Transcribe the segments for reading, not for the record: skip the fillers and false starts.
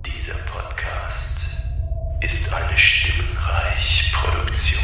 Dieser Podcast ist eine Stimmenreich-Produktion.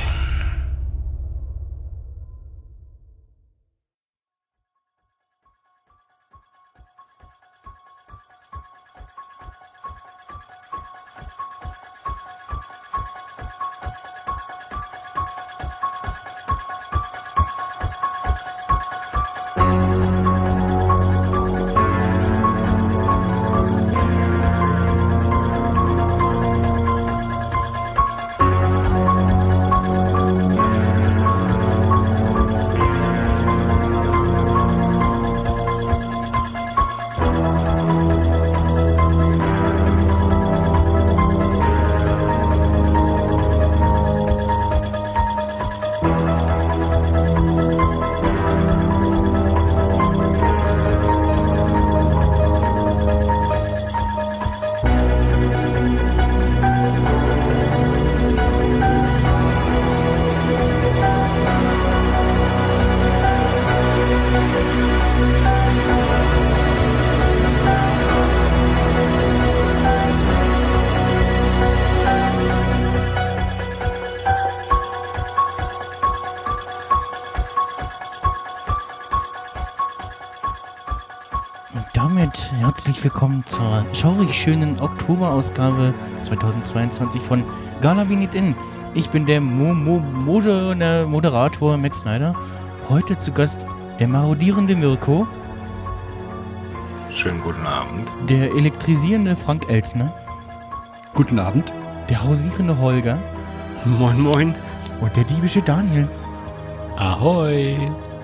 Herzlich willkommen zur schaurig schönen Oktoberausgabe 2022 von Gala We Need In. Ich bin der Moderator Max Snyder. Heute zu Gast der marodierende Mirko. Schönen guten Abend. Der elektrisierende Frank Elsner. Guten Abend. Der hausierende Holger. Moin moin. Und der diebische Daniel. Ahoi.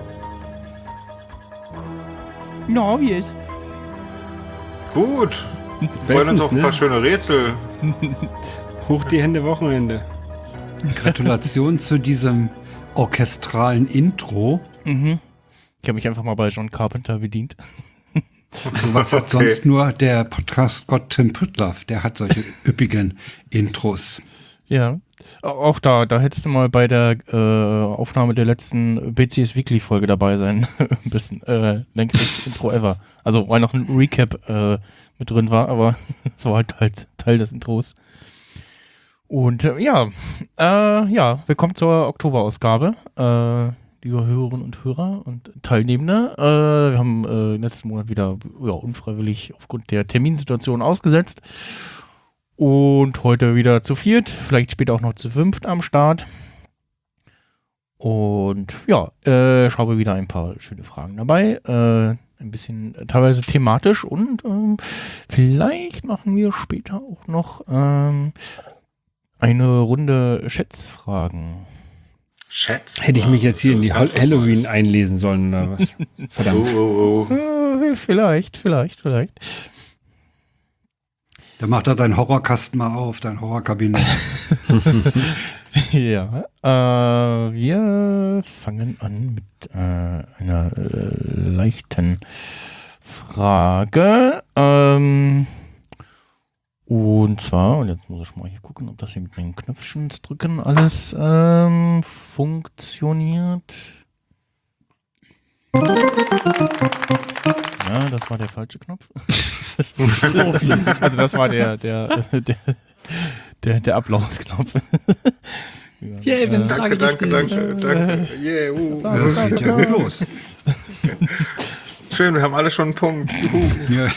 Na, wie ist? Gut. Wir freuen uns auf ein paar schöne Rätsel. Hoch die Hände, Wochenende. Gratulation zu diesem orchestralen Intro. Mhm. Ich habe mich einfach mal bei John Carpenter bedient. Was hat sonst nur der Podcast-Gott Tim Püttlaff? Der hat solche üppigen Intros. Ja, auch da hättest du mal bei der Aufnahme der letzten BCS Weekly-Folge dabei sein müssen. Längstes Intro ever. Also, weil noch ein Recap mit drin war, aber es war halt Teil des Intros. Und willkommen zur Oktoberausgabe. Liebe Hörerinnen und Hörer und Teilnehmende. Wir haben letzten Monat wieder unfreiwillig aufgrund der Terminsituation ausgesetzt. Und heute wieder zu viert, vielleicht später auch noch zu fünft am Start. Und ja, ich habe wieder ein paar schöne Fragen dabei. Ein bisschen teilweise thematisch und vielleicht machen wir später auch noch eine Runde Schätzfragen. Schätz? Hätte ich mich jetzt hier in die Halloween einlesen sollen oder was? Verdammt. Vielleicht. Da macht er deinen Horrorkasten mal auf, dein Horrorkabinett. Ja, wir fangen an mit einer leichten Frage. Und zwar, und jetzt muss ich mal hier gucken, ob das hier mit den Knöpfchen drücken alles funktioniert. Ja, das war der falsche Knopf. Also das war der Applausknopf. Yeah, danke. Yeah, Das geht ja gut los. Schön, wir haben alle schon einen Punkt. Ja.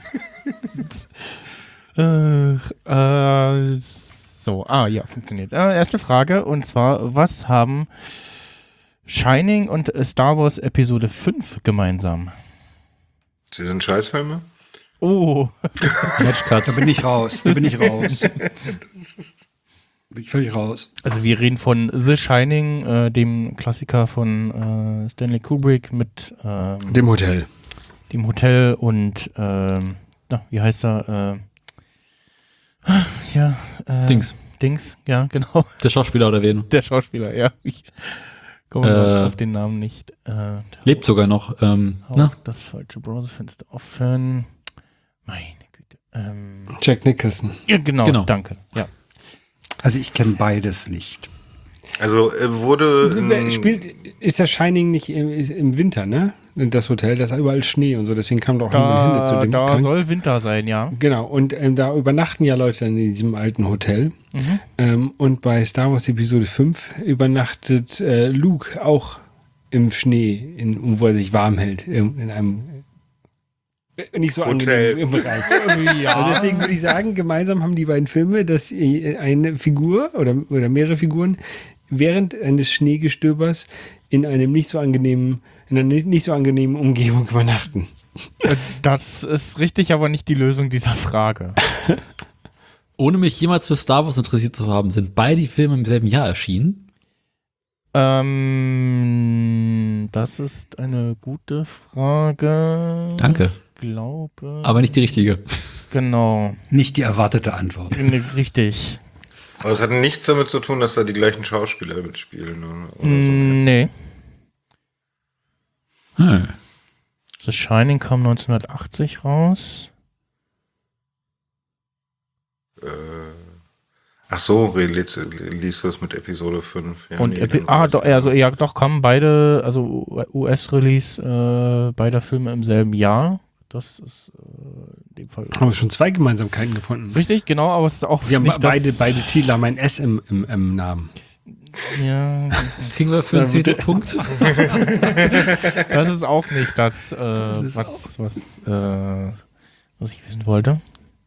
Funktioniert. Erste Frage, und zwar, was haben Shining und Star Wars Episode 5 gemeinsam? Sie sind Scheißfilme? Oh. Da bin ich raus. Bin ich völlig raus. Also wir reden von The Shining, dem Klassiker von Stanley Kubrick mit Dem Hotel. Dem Hotel und wie heißt er? Dings, ja, genau. Der Schauspieler oder wen? Der Schauspieler, ja. Ich komme auf den Namen nicht. Lebt sogar noch. Das falsche Browserfenster offen. Meine Güte. Jack Nicholson. Ja, genau, danke. Ja. Also ich kenne beides nicht. Also wurde... Ist der Shining nicht im Winter, ne? das Hotel, da ist überall Schnee und so, deswegen kam doch niemand hin zu dem Da soll Winter sein, ja. Genau, und da übernachten ja Leute dann in diesem alten Hotel. Und bei Star Wars Episode 5 übernachtet Luke auch im Schnee, wo er sich warm hält, in einem nicht so angenehmen Bereich. Also deswegen würde ich sagen, gemeinsam haben die beiden Filme, dass eine Figur oder mehrere Figuren während eines Schneegestöbers in einer nicht so angenehmen Umgebung übernachten. Das ist richtig, aber nicht die Lösung dieser Frage. Ohne mich jemals für Star Wars interessiert zu haben, sind beide Filme im selben Jahr erschienen? Das ist eine gute Frage. Danke. Ich glaube. Aber nicht die richtige. Genau. Nicht die erwartete Antwort. Richtig. Aber es hat nichts damit zu tun, dass da die gleichen Schauspieler mitspielen. Oder so. Nee. The Shining kam 1980 raus. Ach so, liest du es mit Episode 5. Ja, Und doch kamen beide, also US-Release beider Filme im selben Jahr. Das ist in dem Fall. Haben wir schon 2 Gemeinsamkeiten gefunden. Richtig, genau, aber es ist auch. Sie haben nicht beide Titel haben ein S im Namen. Ja. Kriegen wir für einen 10. Punkt? Das ist auch nicht das, was ich wissen wollte.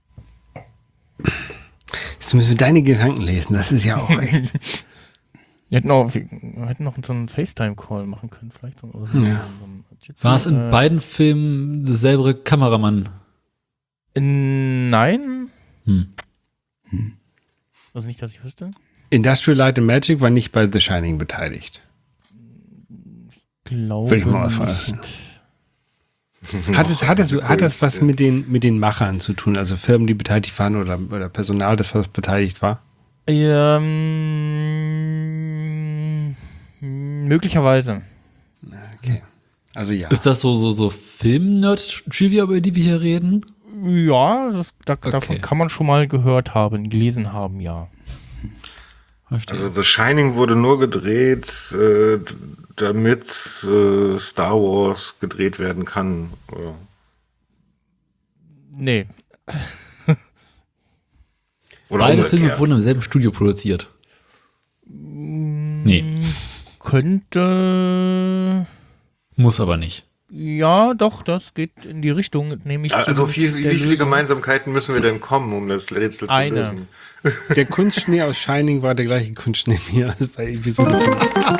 Jetzt müssen wir deine Gedanken lesen, das ist ja auch echt. Wir hätten noch so einen FaceTime-Call machen können, vielleicht. War es in beiden Filmen derselbe Kameramann? Nein. Also nicht, dass ich wüsste. Industrial Light and Magic war nicht bei The Shining beteiligt. Glaube Würde ich mal nicht. Hat das was mit den Machern zu tun? Also Firmen, die beteiligt waren oder Personal, das was beteiligt war? Möglicherweise. Okay. Also ja. Ist das so Film-Nerd-Trivia, über die wir hier reden? Ja, davon kann man schon mal gehört haben, gelesen haben, ja. Also The Shining wurde nur gedreht, damit Star Wars gedreht werden kann. Oder? Nee. Oder beide umgekehrt. Filme wurden im selben Studio produziert. Nee. Könnte. Muss aber nicht. Ja, doch, das geht in die Richtung, nämlich. Also wie viele Gemeinsamkeiten müssen wir denn kommen, um das Rätsel zu lösen? Der Kunstschnee aus Shining war der gleiche Kunstschnee wie bei Episode 5.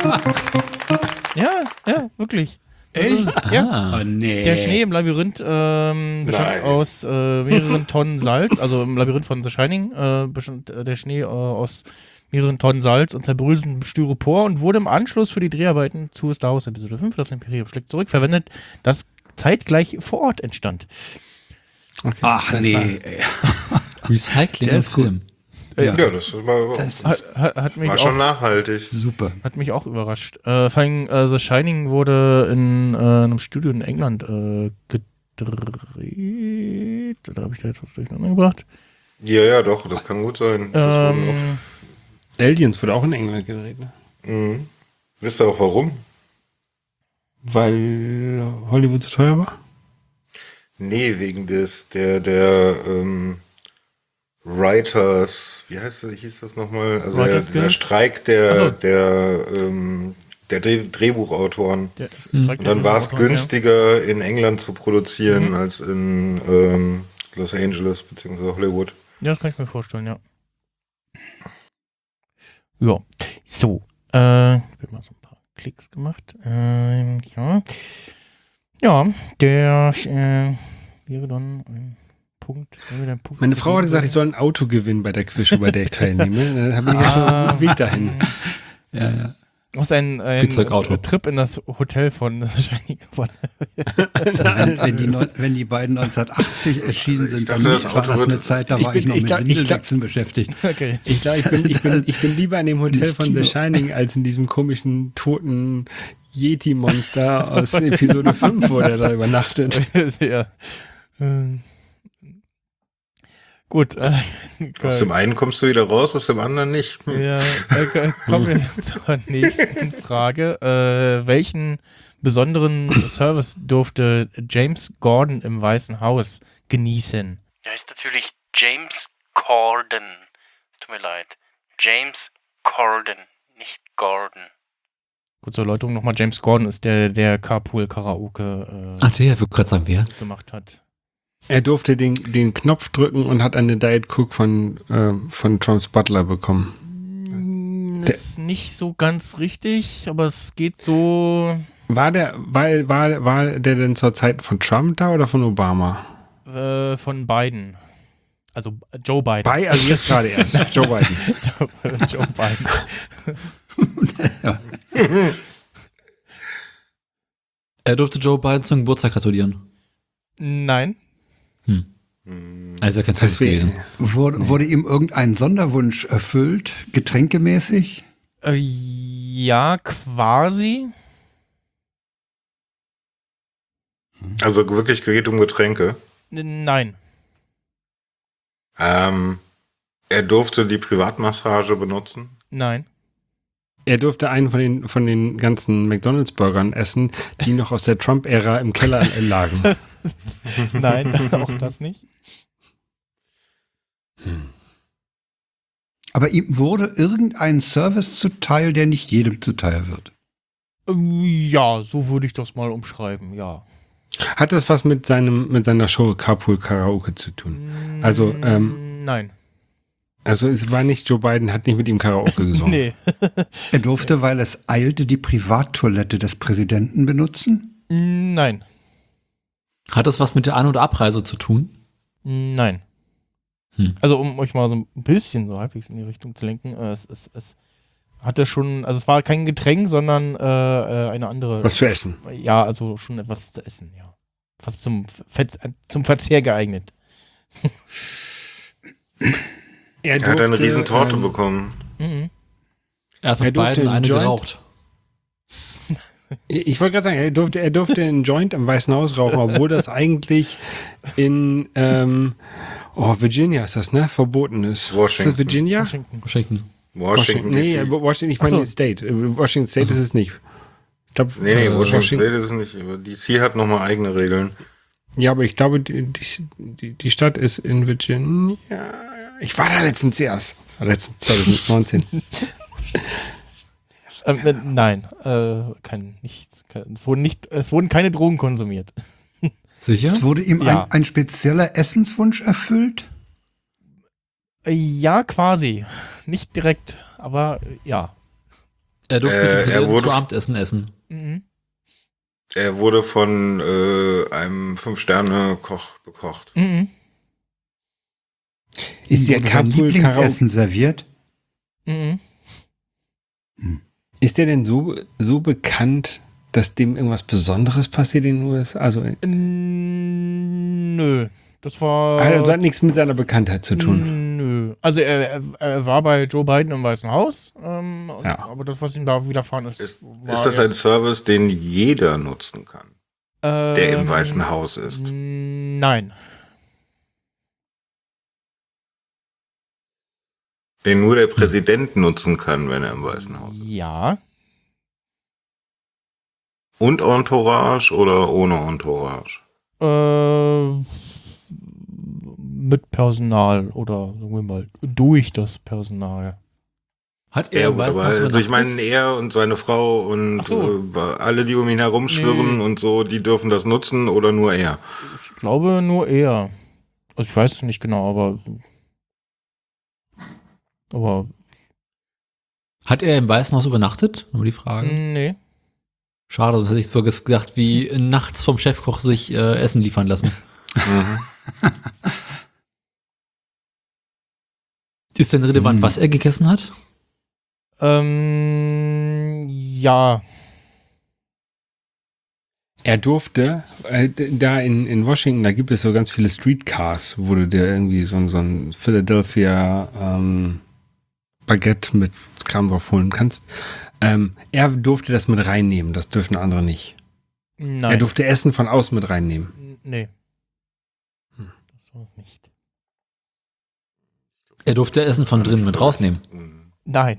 Ja, wirklich. Echt? Ja. Oh, nee. Der Schnee im Labyrinth bestand aus mehreren Tonnen Salz. Also im Labyrinth von The Shining bestand der Schnee aus mehreren Tonnen Salz und zerbröselndem Styropor und wurde im Anschluss für die Dreharbeiten zu Star Wars Episode 5, das Imperium schlägt zurück, verwendet, das zeitgleich vor Ort entstand. Okay, Ach nee. Recycling im Film. Ja, das Hat mich war schon nachhaltig. Super. Hat mich auch überrascht. Vor allem The Shining wurde in einem Studio in England gedreht. Da habe ich da jetzt was durcheinander gebracht. Ja, doch, das kann gut sein. Aliens wurde auch in England gedreht, ne? Mhm. Wisst ihr auch warum? Weil Hollywood zu teuer war? Nee, wegen der Writers, hieß das nochmal? Also dieser Streik der Drehbuchautoren. Und dann war es günstiger, in England zu produzieren, als in Los Angeles bzw. Hollywood. Ja, das kann ich mir vorstellen, ja. Ja, so. Ich habe mal so ein paar Klicks gemacht. Ja, der wäre dann ein Punkt. Meine Frau hat gesagt, ich soll ein Auto gewinnen bei der Quiz, bei der ich teilnehme. Dann habe ich jetzt schon einen Weg dahin. Ja. Muss ein Trip in das Hotel von Shining gewonnen. Also, wenn die beiden 1980 erschienen sind, dann war das eine Zeit, da war ich noch mit Windelwechseln beschäftigt. Okay. Ich glaube, ich bin lieber in dem Hotel von The Shining als in diesem komischen, toten Yeti-Monster aus Episode 5, wo der da übernachtet. Ja. Gut. Aus dem einen kommst du wieder raus, aus dem anderen nicht. Ja, kommen wir zur nächsten Frage. Welchen besonderen Service durfte James Gordon im Weißen Haus genießen? Er ist natürlich James Corden. Es tut mir leid. James Corden, nicht Gordon. Kurze Erläuterung nochmal. James Gordon ist der Carpool-Karaoke der würde gerade sagen, wer? gemacht hat. Er durfte den Knopf drücken und hat eine Diet Coke von Charles Butler bekommen. Das ist nicht so ganz richtig, aber es geht so... War der denn zur Zeit von Trump da oder von Obama? Von Biden. Also Joe Biden. Also jetzt gerade erst. Joe Biden. Joe Biden. Er durfte Joe Biden zum Geburtstag gratulieren. Nein. Also kein Service gewesen. Wurde ihm irgendein Sonderwunsch erfüllt, getränkemäßig? Ja, quasi. Also wirklich geht um Getränke. Nein. Er durfte die Privatmassage benutzen. Nein. Er durfte einen von den ganzen McDonalds-Burgern essen, die noch aus der Trump-Ära im Keller lagen. Nein, auch das nicht. Aber ihm wurde irgendein Service zuteil, der nicht jedem zuteil wird. Ja, so würde ich das mal umschreiben, ja. Hat das was mit seiner Show Carpool Karaoke zu tun? Also, nein. Also es war nicht, Joe Biden hat nicht mit ihm Karaoke gesungen. Nee. Er durfte, weil es eilte, die Privattoilette des Präsidenten benutzen? Nein. Hat das was mit der An- und Abreise zu tun? Nein. Also um euch mal so ein bisschen so halbwegs in die Richtung zu lenken, es hatte schon, also es war kein Getränk, sondern eine andere. Was zu essen. Ja, also schon etwas zu essen, ja. Fast zum Verzehr geeignet. Er hat eine riesen Torte bekommen. Er hat mit beiden eine geraucht. Ich wollte gerade sagen, er durfte einen Joint im Weißen Haus rauchen, obwohl das eigentlich in Virginia ist das, ne? Verboten ist. Washington. Ist das Virginia? Washington. Nee, DC. Washington, ich meine State. Washington State ist es nicht. Ich glaub, Nee, Washington State ist es nicht. Aber DC hat nochmal eigene Regeln. Ja, aber ich glaube, die Stadt ist in Virginia. Ich war da letztens erst. Letztens 2019. Nein, es wurden keine Drogen konsumiert. Sicher? Es wurde ihm Ja. ein spezieller Essenswunsch erfüllt? Ja, quasi. Nicht direkt, aber ja. Er durfte mit dem Präsidenten wurde- zu Abendessen essen. Mhm. Er wurde von einem 5-Sterne-Koch bekocht. Mhm. Ist der Wurde sein Carpool Karaoke, Lieblingsessen serviert? Mhm. ist der denn so bekannt, dass dem irgendwas Besonderes passiert in den USA? Also, Nö. Das war. also hat nichts mit seiner Bekanntheit zu tun. Nö. Also er war bei Joe Biden im Weißen Haus, Ja. aber das, was ihm da widerfahren ist. Ist war das ein jetzt, Service, den jeder nutzen kann, der im Weißen Haus ist? Nein. Den nur der Präsident nutzen kann, wenn er im Weißen Haus ist? Ja. Und Entourage oder ohne Entourage? Mit Personal oder sagen wir mal durch das Personal. Hat er im gut, Weißen aber Haus also ich übernachtet? meine, er und seine Frau und Ach so. alle, die um ihn herumschwirren Nee. und so, die dürfen das nutzen oder nur er? Ich glaube nur er. Also ich weiß es nicht genau, aber Hat er im Weißen Haus übernachtet? Nur die Frage. nee. Schade, sonst hätte ich es gedacht, wie nachts vom Chefkoch sich Essen liefern lassen. Ist denn relevant, was er gegessen hat? Ja. Er durfte, da in Washington, da gibt es so ganz viele Streetcars, wo du dir irgendwie so ein Philadelphia Baguette mit Kram drauf holen kannst. Er durfte das mit reinnehmen, das dürfen andere nicht. Nein. Er durfte Essen von außen mit reinnehmen. Nee. Das war es nicht. Er durfte Essen von drinnen mit rausnehmen. Nein.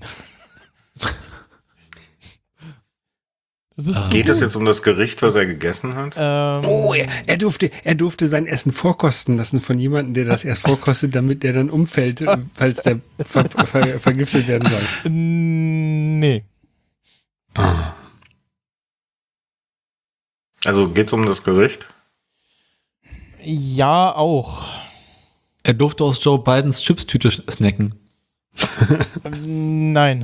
Das ist Geht es jetzt um das Gericht, was er gegessen hat? Er durfte sein Essen vorkosten lassen von jemandem, der das erst vorkostet, damit der dann umfällt, falls der vergiftet werden soll. Nee. Also geht's um das Gericht? Ja, auch. Er durfte aus Joe Bidens Chipstüte snacken. Nein.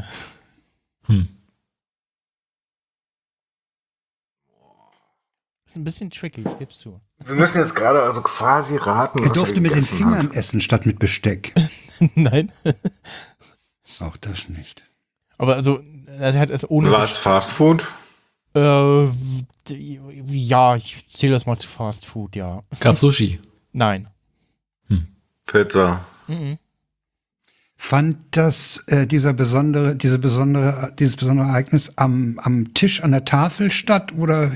Ist ein bisschen tricky, ich geb's zu. Wir müssen jetzt gerade also quasi raten, Er was durfte mit den gegessen Fingern hat. essen statt mit Besteck. Nein. Auch das nicht. Aber also er hat es ohne. War es Fast Food? Ja, ich zähle das mal zu Fast Food, ja. Gab Sushi. Nein. Pizza. Mhm. Fand das dieses besondere Ereignis am Tisch an der Tafel statt oder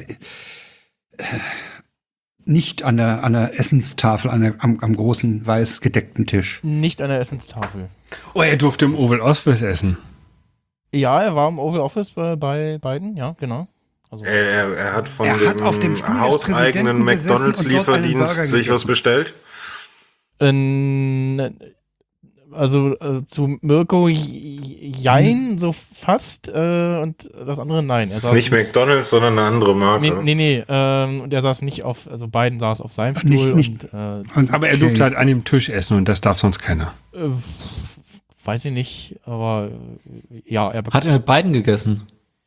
nicht an der Essenstafel, am großen weiß gedeckten Tisch? Nicht an der Essenstafel. Oh, er durfte im Oval Office essen. Ja, er war im Oval Office bei beiden, ja, genau. Also, Er hat von Er dem hat auf dem Stuhl des hauseigenen Präsidenten gesessen und dort einen McDonalds-Lieferdienst Burger sich was gegessen. bestellt? zu Mirko jein, so fast, und das andere nein. Das ist nicht McDonalds, sondern eine andere Marke. Nee, und er saß nicht auf, also beiden saß auf seinem Nicht- Stuhl nicht- und Aber er durfte halt an dem Tisch essen und das darf sonst keiner. weiß ich nicht, aber ja, er Hat er mit beiden gegessen?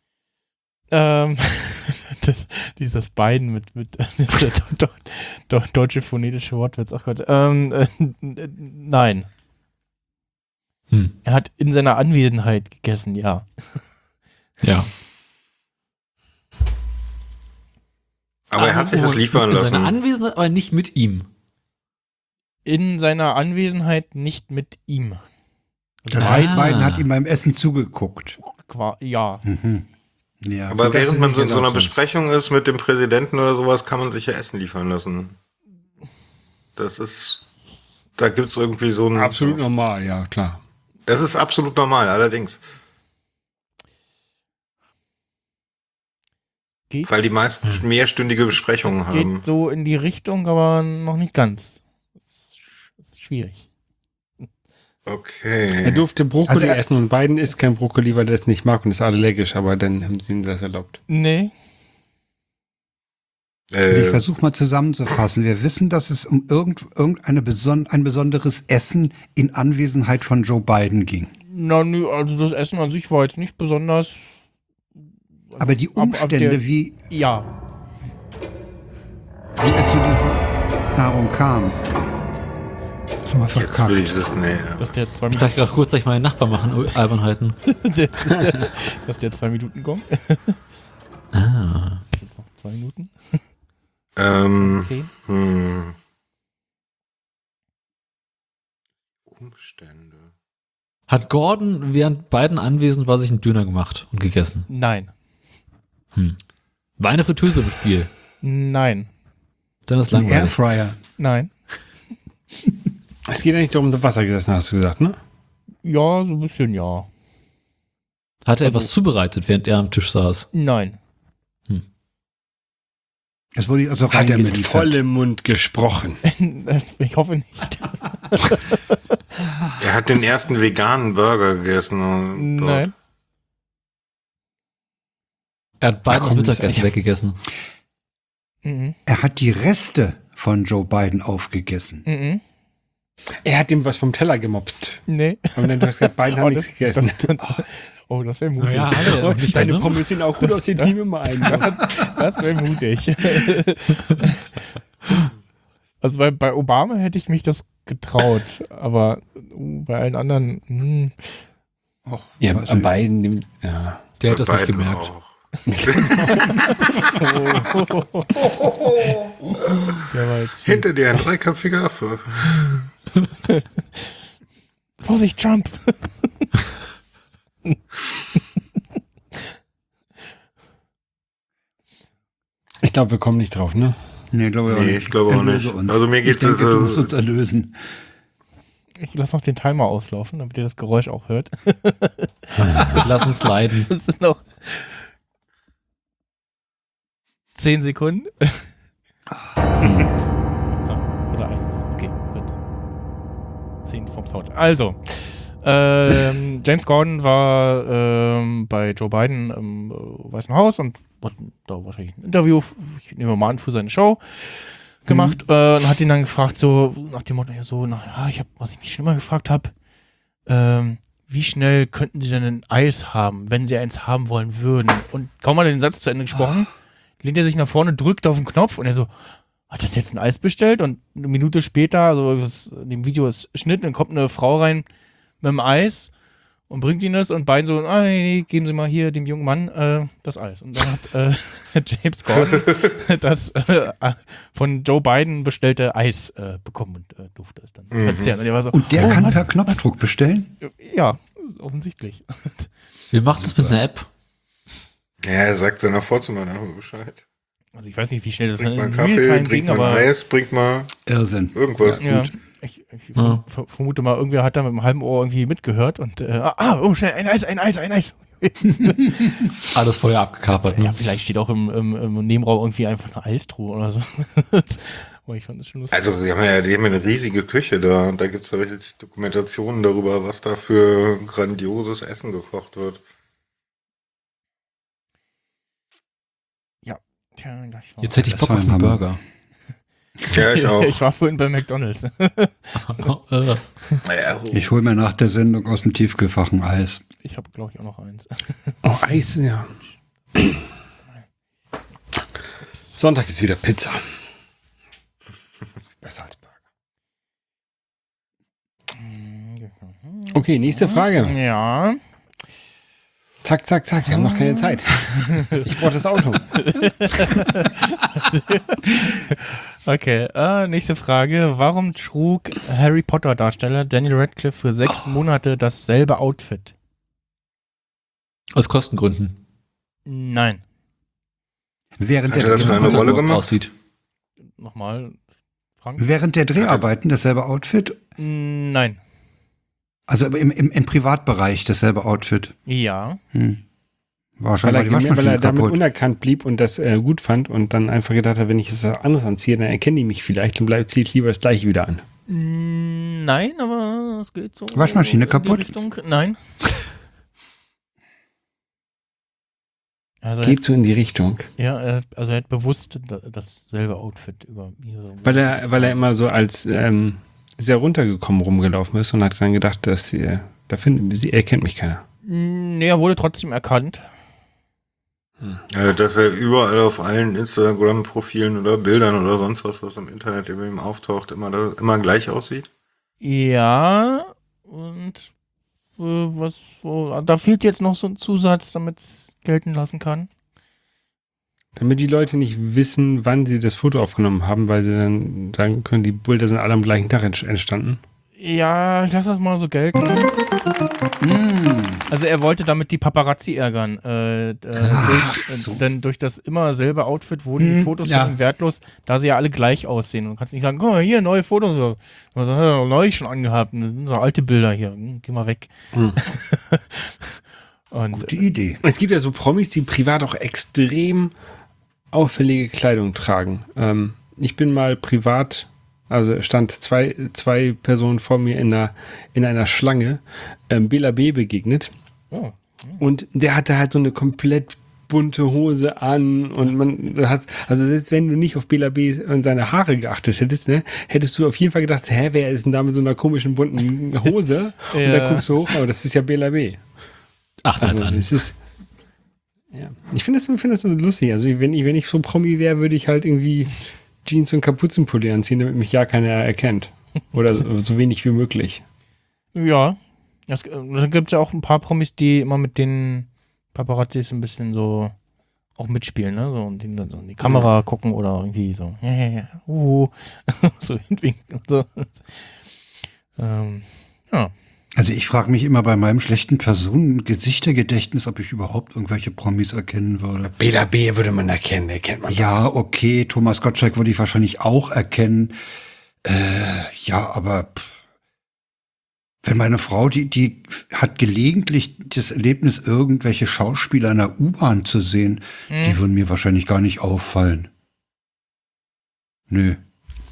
dieses beiden mit der deutsche phonetische Wortwitz, ach Gott, nein. Er hat in seiner Anwesenheit gegessen, ja. Ja. Aber er hat sich das liefern In seiner lassen. Anwesenheit, aber nicht mit ihm. In seiner Anwesenheit nicht mit ihm. Das heißt, Biden hat ihm beim Essen zugeguckt. Ja. Mhm. Ja. Aber Das ist während man nicht so in so einer erlaubt, Besprechung ist mit dem Präsidenten oder sowas, kann man sich ja Essen liefern lassen. Da gibt's irgendwie so ein... Absolut normal, ja, klar. Das ist absolut normal, allerdings. Geht's? Weil die meisten mehrstündige Besprechungen Das haben. geht so in die Richtung, aber noch nicht ganz. Das ist schwierig. Er Okay. durfte Brokkoli Also er- essen und Biden isst kein Brokkoli, weil er es nicht mag und ist allergisch, aber dann haben sie ihm das erlaubt. Nee. Ich versuche mal zusammenzufassen. Wir wissen, dass es um ein besonderes Essen in Anwesenheit von Joe Biden ging. Nö, also das Essen an sich war jetzt nicht besonders. Aber die Umstände, wie Ja. er zu dieser Nahrung kam. Das haben wir Jetzt will verkackt. ich wissen, nee. Dass der 2 Ich dachte gerade kurz, dass ich meine Nachbarn machen Albernheiten. dass der 2 Minuten kommt. Ah. Jetzt noch 2 Minuten. 10. 10. Umstände. Hat Gordon, während beiden anwesend war, sich einen Döner gemacht und gegessen? Nein. War eine Fritteuse im Spiel? Nein. Dann ist Ein langweilig. Airfryer. Nein. Es geht ja nicht darum, Wasser gegessen, hast du gesagt, ne? Ja, so ein bisschen, ja. Hat er etwas zubereitet, während er am Tisch saß? Nein. Es wurde also Hat er mit reingeliefert. vollem Mund gesprochen. Ich hoffe nicht. Er hat den ersten veganen Burger gegessen. Und dort. Nein. Er hat beides komm, Mittagessen ich- weggegessen. Mhm. Er hat die Reste von Joe Biden aufgegessen. Mhm. Er hat ihm was vom Teller gemopst. Nee. Und dann du hast gesagt, Biden haben nichts gegessen. Das wäre mutig. Ja, alle. Und deine Pommes sehen auch gut aus, die nehmen immer ein. Das wäre mutig. Also bei Obama hätte ich mich das getraut, aber bei allen anderen. Ja, Also, an beiden. Ja. Der hat das nicht Biden gemerkt. auch. Der war jetzt Hinter dir ein dreiköpfiger Affe. Vorsicht, Trump! Ich glaube, wir kommen nicht drauf, ne? Nee, glaube ich auch Nee, nicht. ich glaube auch Erlöse nicht. uns. Also mir geht's ich denke, jetzt, du musst uns erlösen. Ich lasse noch den Timer auslaufen, damit ihr das Geräusch auch hört. Lass uns leiden. Das sind noch 10 Sekunden. Oder eine noch. Okay, gut. 10 vom Sound. Also, James Gordon war bei Joe Biden im Weißen Haus und hat da wahrscheinlich ein Interview, ich nehme mal an, für seine Show gemacht und hat ihn dann gefragt, so nach dem Motto, was ich mich schon immer gefragt habe, wie schnell könnten Sie denn ein Eis haben, wenn Sie eins haben wollen würden? Und kaum hat er den Satz zu Ende gesprochen, lehnt er sich nach vorne, drückt auf den Knopf und er so, hat das jetzt ein Eis bestellt? Und eine Minute später, also in dem Video ist Schnitt, dann kommt eine Frau rein mit dem Eis und bringt ihn das und beiden so, nee, geben Sie mal hier dem jungen Mann das Eis. Und dann hat James Gordon das von Joe Biden bestellte Eis bekommen und durfte es dann verzehren. Und der war so, der kann per Knopfdruck bestellen? Ja, offensichtlich. Wir machen das mit einer App. Ja, er sagt seiner Vorzimmer Bescheid. Also ich weiß nicht, wie schnell das bringt mal in Kaffee, Realtime bringt ging, mal aber Eis, bringt mal Irrsinn. irgendwas. ja, Gut. ich vermute mal, irgendwer hat da mit einem halben Ohr irgendwie mitgehört und schnell, ein Eis. Alles vorher abgekapert. Ja, Ne? vielleicht steht auch im Nebenraum irgendwie einfach eine Eistruhe oder so. Aber ich fand das schon lustig. Also die haben ja eine riesige Küche da und da gibt es ja richtig Dokumentationen darüber, was da für grandioses Essen gekocht wird. Ja. Tja, gleich Jetzt hätte ich Bock auf einen Burger. Ja, ich auch. Ich war vorhin bei McDonald's. Naja, Ich hole mir nach der Sendung aus dem Tiefkühlfach ein Eis. Ich habe, glaube ich, auch noch eins. Oh, Eis, ja. Sonntag ist wieder Pizza. Besser als Burger. Okay, nächste Frage. Ja. Zack, zack, zack. Wir haben noch keine Zeit. Ich brauche das Auto. Okay, nächste Frage. Warum trug Harry Potter Darsteller Daniel Radcliffe für 6 Monate dasselbe Outfit? Aus Kostengründen. Nein. Während Hat er der, das für eine Rolle gemacht? Aussieht. Nochmal, Frank? während der Dreharbeiten dasselbe Outfit? Nein. Also im Privatbereich dasselbe Outfit? Ja. Wahrscheinlich Weil er damit unerkannt blieb und das gut fand und dann einfach gedacht hat, wenn ich was anderes anziehe, dann erkenne ich mich vielleicht und ziehe ich lieber das gleiche wieder an. Nein, aber es geht so. Waschmaschine in die kaputt? Richtung. Nein. Also Geht so in die Richtung. er hat bewusst dasselbe Outfit über mehrere Weil er immer so als sehr runtergekommen rumgelaufen ist und hat dann gedacht, dass erkennt mich keiner. Nee, er wurde trotzdem erkannt. Dass er überall auf allen Instagram-Profilen oder Bildern oder sonst was im Internet über ihm auftaucht, immer gleich aussieht? Ja, und da fehlt jetzt noch so ein Zusatz, damit es gelten lassen kann. Damit die Leute nicht wissen, wann sie das Foto aufgenommen haben, weil sie dann sagen können, die Bilder sind alle am gleichen Tag entstanden. Ja, ich lasse das mal so gelten. Also er wollte damit die Paparazzi ärgern. Denn durch das immer selbe Outfit wurden die Fotos von ihm wertlos, da sie ja alle gleich aussehen. Und du kannst nicht sagen, guck mal, hier, neue Fotos. Das hat er neulich schon angehabt. Das sind so alte Bilder hier. Geh mal weg. Und, Gute Idee. Es gibt ja so Promis, die privat auch extrem auffällige Kleidung tragen. Ich bin mal privat, also stand zwei Personen vor mir in einer Schlange, Bela B. begegnet. Oh. Und der hatte halt so eine komplett bunte Hose an und also selbst wenn du nicht auf Bela B. und seine Haare geachtet hättest, ne, hättest du auf jeden Fall gedacht, wer ist denn da mit so einer komischen bunten Hose? Und dann guckst du hoch, aber das ist ja Bela B. Ach, Also dann. es ist, ja. Ich finde das so lustig. Also wenn ich so Promi wäre, würde ich halt irgendwie Jeans und Kapuzenpulli anziehen, damit mich ja keiner erkennt. Oder so wenig wie möglich. Ja. Da gibt es ja auch ein paar Promis, die immer mit den Paparazzis ein bisschen so auch mitspielen, ne? So, und die dann so in die Kamera gucken oder irgendwie so, so hinwinken und so. Ja. Also ich frage mich immer bei meinem schlechten Personengesichtergedächtnis, ob ich überhaupt irgendwelche Promis erkennen würde. Bela B. würde man erkennen, erkennt man. Ja, okay, Thomas Gottschalk würde ich wahrscheinlich auch erkennen. Ja, aber Wenn meine Frau, die hat gelegentlich das Erlebnis, irgendwelche Schauspieler in der U-Bahn zu sehen, die würden mir wahrscheinlich gar nicht auffallen. Nö.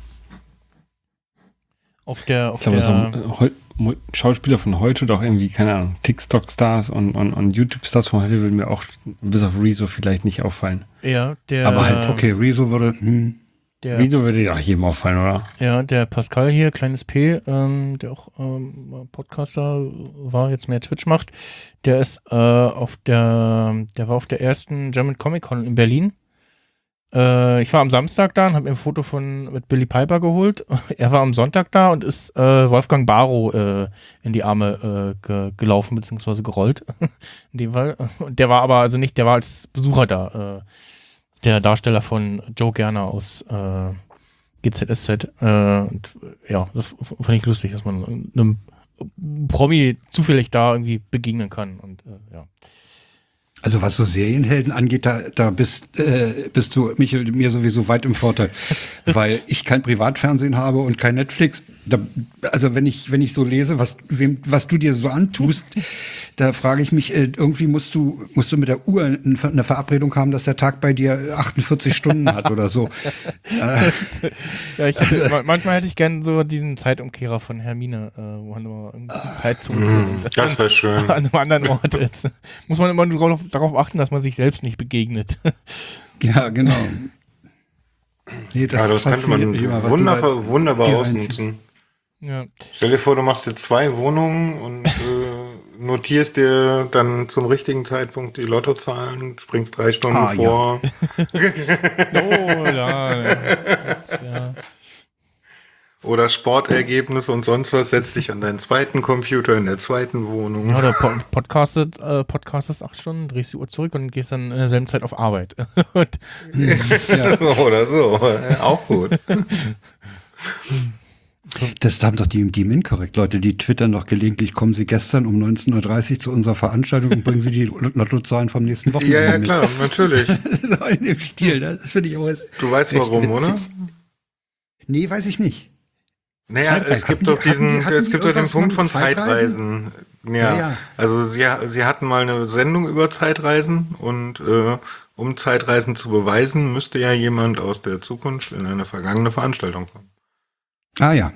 Schauspieler von heute oder auch irgendwie, keine Ahnung, TikTok-Stars und YouTube-Stars von heute würden mir auch bis auf Rezo vielleicht nicht auffallen. Ja, aber halt, okay, Rezo würde, Rezo würde ja auch jedem auffallen, oder? Ja, der Pascal hier, kleines P, der auch Podcaster war, jetzt mehr Twitch macht, der ist der war auf der ersten German Comic Con in Berlin. Ich war am Samstag da und habe mir ein Foto mit Billy Piper geholt. Er war am Sonntag da und ist Wolfgang Barrow in die Arme gelaufen bzw. gerollt. In dem Fall. Und der war aber also nicht, der war als Besucher da. Der Darsteller von Joe Gerner aus GZSZ. Und ja, das fand ich lustig, dass man einem Promi zufällig da irgendwie begegnen kann. Und ja. Also was so Serienhelden angeht, da bist du, Michael, mir sowieso weit im Vorteil, weil ich kein Privatfernsehen habe und kein Netflix. Also wenn ich so lese, was du dir so antust, da frage ich mich, irgendwie musst du mit der Uhr eine Verabredung haben, dass der Tag bei dir 48 Stunden hat oder so. Ja, manchmal hätte ich gerne so diesen Zeitumkehrer von Hermine, wo man immer irgendwie Zeit das wäre schön. An einem anderen Ort ist. Muss man immer nur darauf achten, dass man sich selbst nicht begegnet. Ja, genau. Nee, das könnte man wunderbar ausnutzen. Ja. Stell dir vor, du machst dir 2 Wohnungen und notierst dir dann zum richtigen Zeitpunkt die Lottozahlen, springst 3 Stunden vor. Ja. Oder Sportergebnis und sonst was, setzt dich an deinen zweiten Computer in der zweiten Wohnung. Ja, oder podcastest 8 Stunden, drehst die Uhr zurück und gehst dann in derselben Zeit auf Arbeit. Oder so, auch gut. Das haben doch die Inkorrekt, Leute, die twittern doch gelegentlich, kommen Sie gestern um 19.30 Uhr zu unserer Veranstaltung und bringen Sie die Lottozahlen vom nächsten Wochenende Ja, klar, natürlich. So in dem Stil, das finde ich auch. Du weißt warum, witzig. Oder? Nee, weiß ich nicht. Naja, es gibt doch den Punkt von Zeitreisen. Ja. Also sie hatten mal eine Sendung über Zeitreisen und um Zeitreisen zu beweisen, müsste ja jemand aus der Zukunft in eine vergangene Veranstaltung kommen. Ah ja.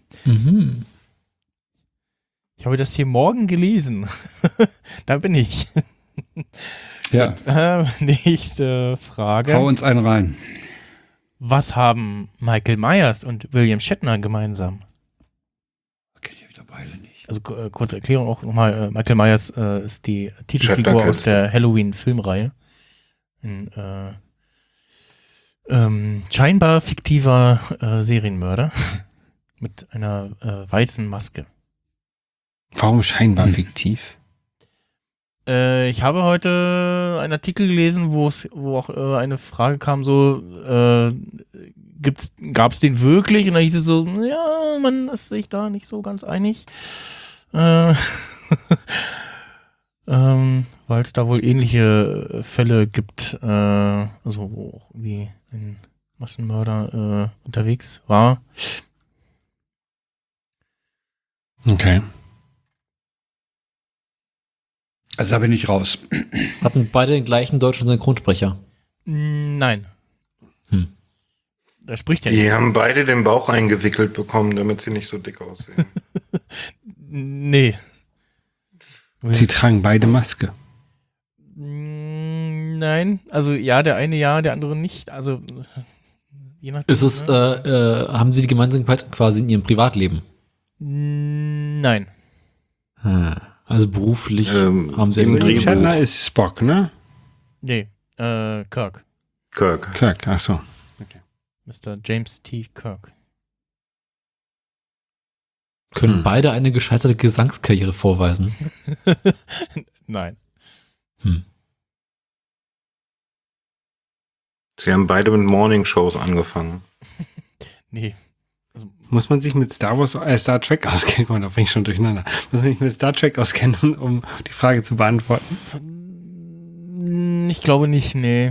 Ich habe das hier morgen gelesen. Da bin ich. Ja. Und, nächste Frage. Hau uns einen rein. Was haben Michael Myers und William Shatner gemeinsam? Okay, ich wieder beide nicht. Also kurze Erklärung auch nochmal. Michael Myers ist die Titelfigur aus der Halloween-Filmreihe. Ein scheinbar fiktiver Serienmörder mit einer weißen Maske. Warum scheinbar fiktiv? Ich habe heute einen Artikel gelesen, wo auch eine Frage kam, so gab es den wirklich? Und da hieß es so, ja, man ist sich da nicht so ganz einig. Weil es da wohl ähnliche Fälle gibt, also wo auch irgendwie ein Massenmörder unterwegs war. Okay. Also da bin ich raus. Hatten beide den gleichen deutschen Synchronsprecher? Nein. Da spricht ja Die haben beide den Bauch eingewickelt bekommen, damit sie nicht so dick aussehen. Nee. Sie tragen beide Maske. Nein, also ja, der eine ja, der andere nicht. Also je nachdem. Ist es, haben sie die Gemeinsamkeit quasi in ihrem Privatleben? Nein. Also beruflich haben sie William Shatner ist Spock, ne? Nee, Kirk. Kirk, ach so. Okay. Mr. James T. Kirk. Können beide eine gescheiterte Gesangskarriere vorweisen? Nein. Sie haben beide mit Morning-Shows angefangen. Nee. Also, muss man sich mit Star Trek auskennen? Guck mal, da bin ich schon durcheinander. Muss man sich mit Star Trek auskennen, um die Frage zu beantworten? Ich glaube nicht, nee.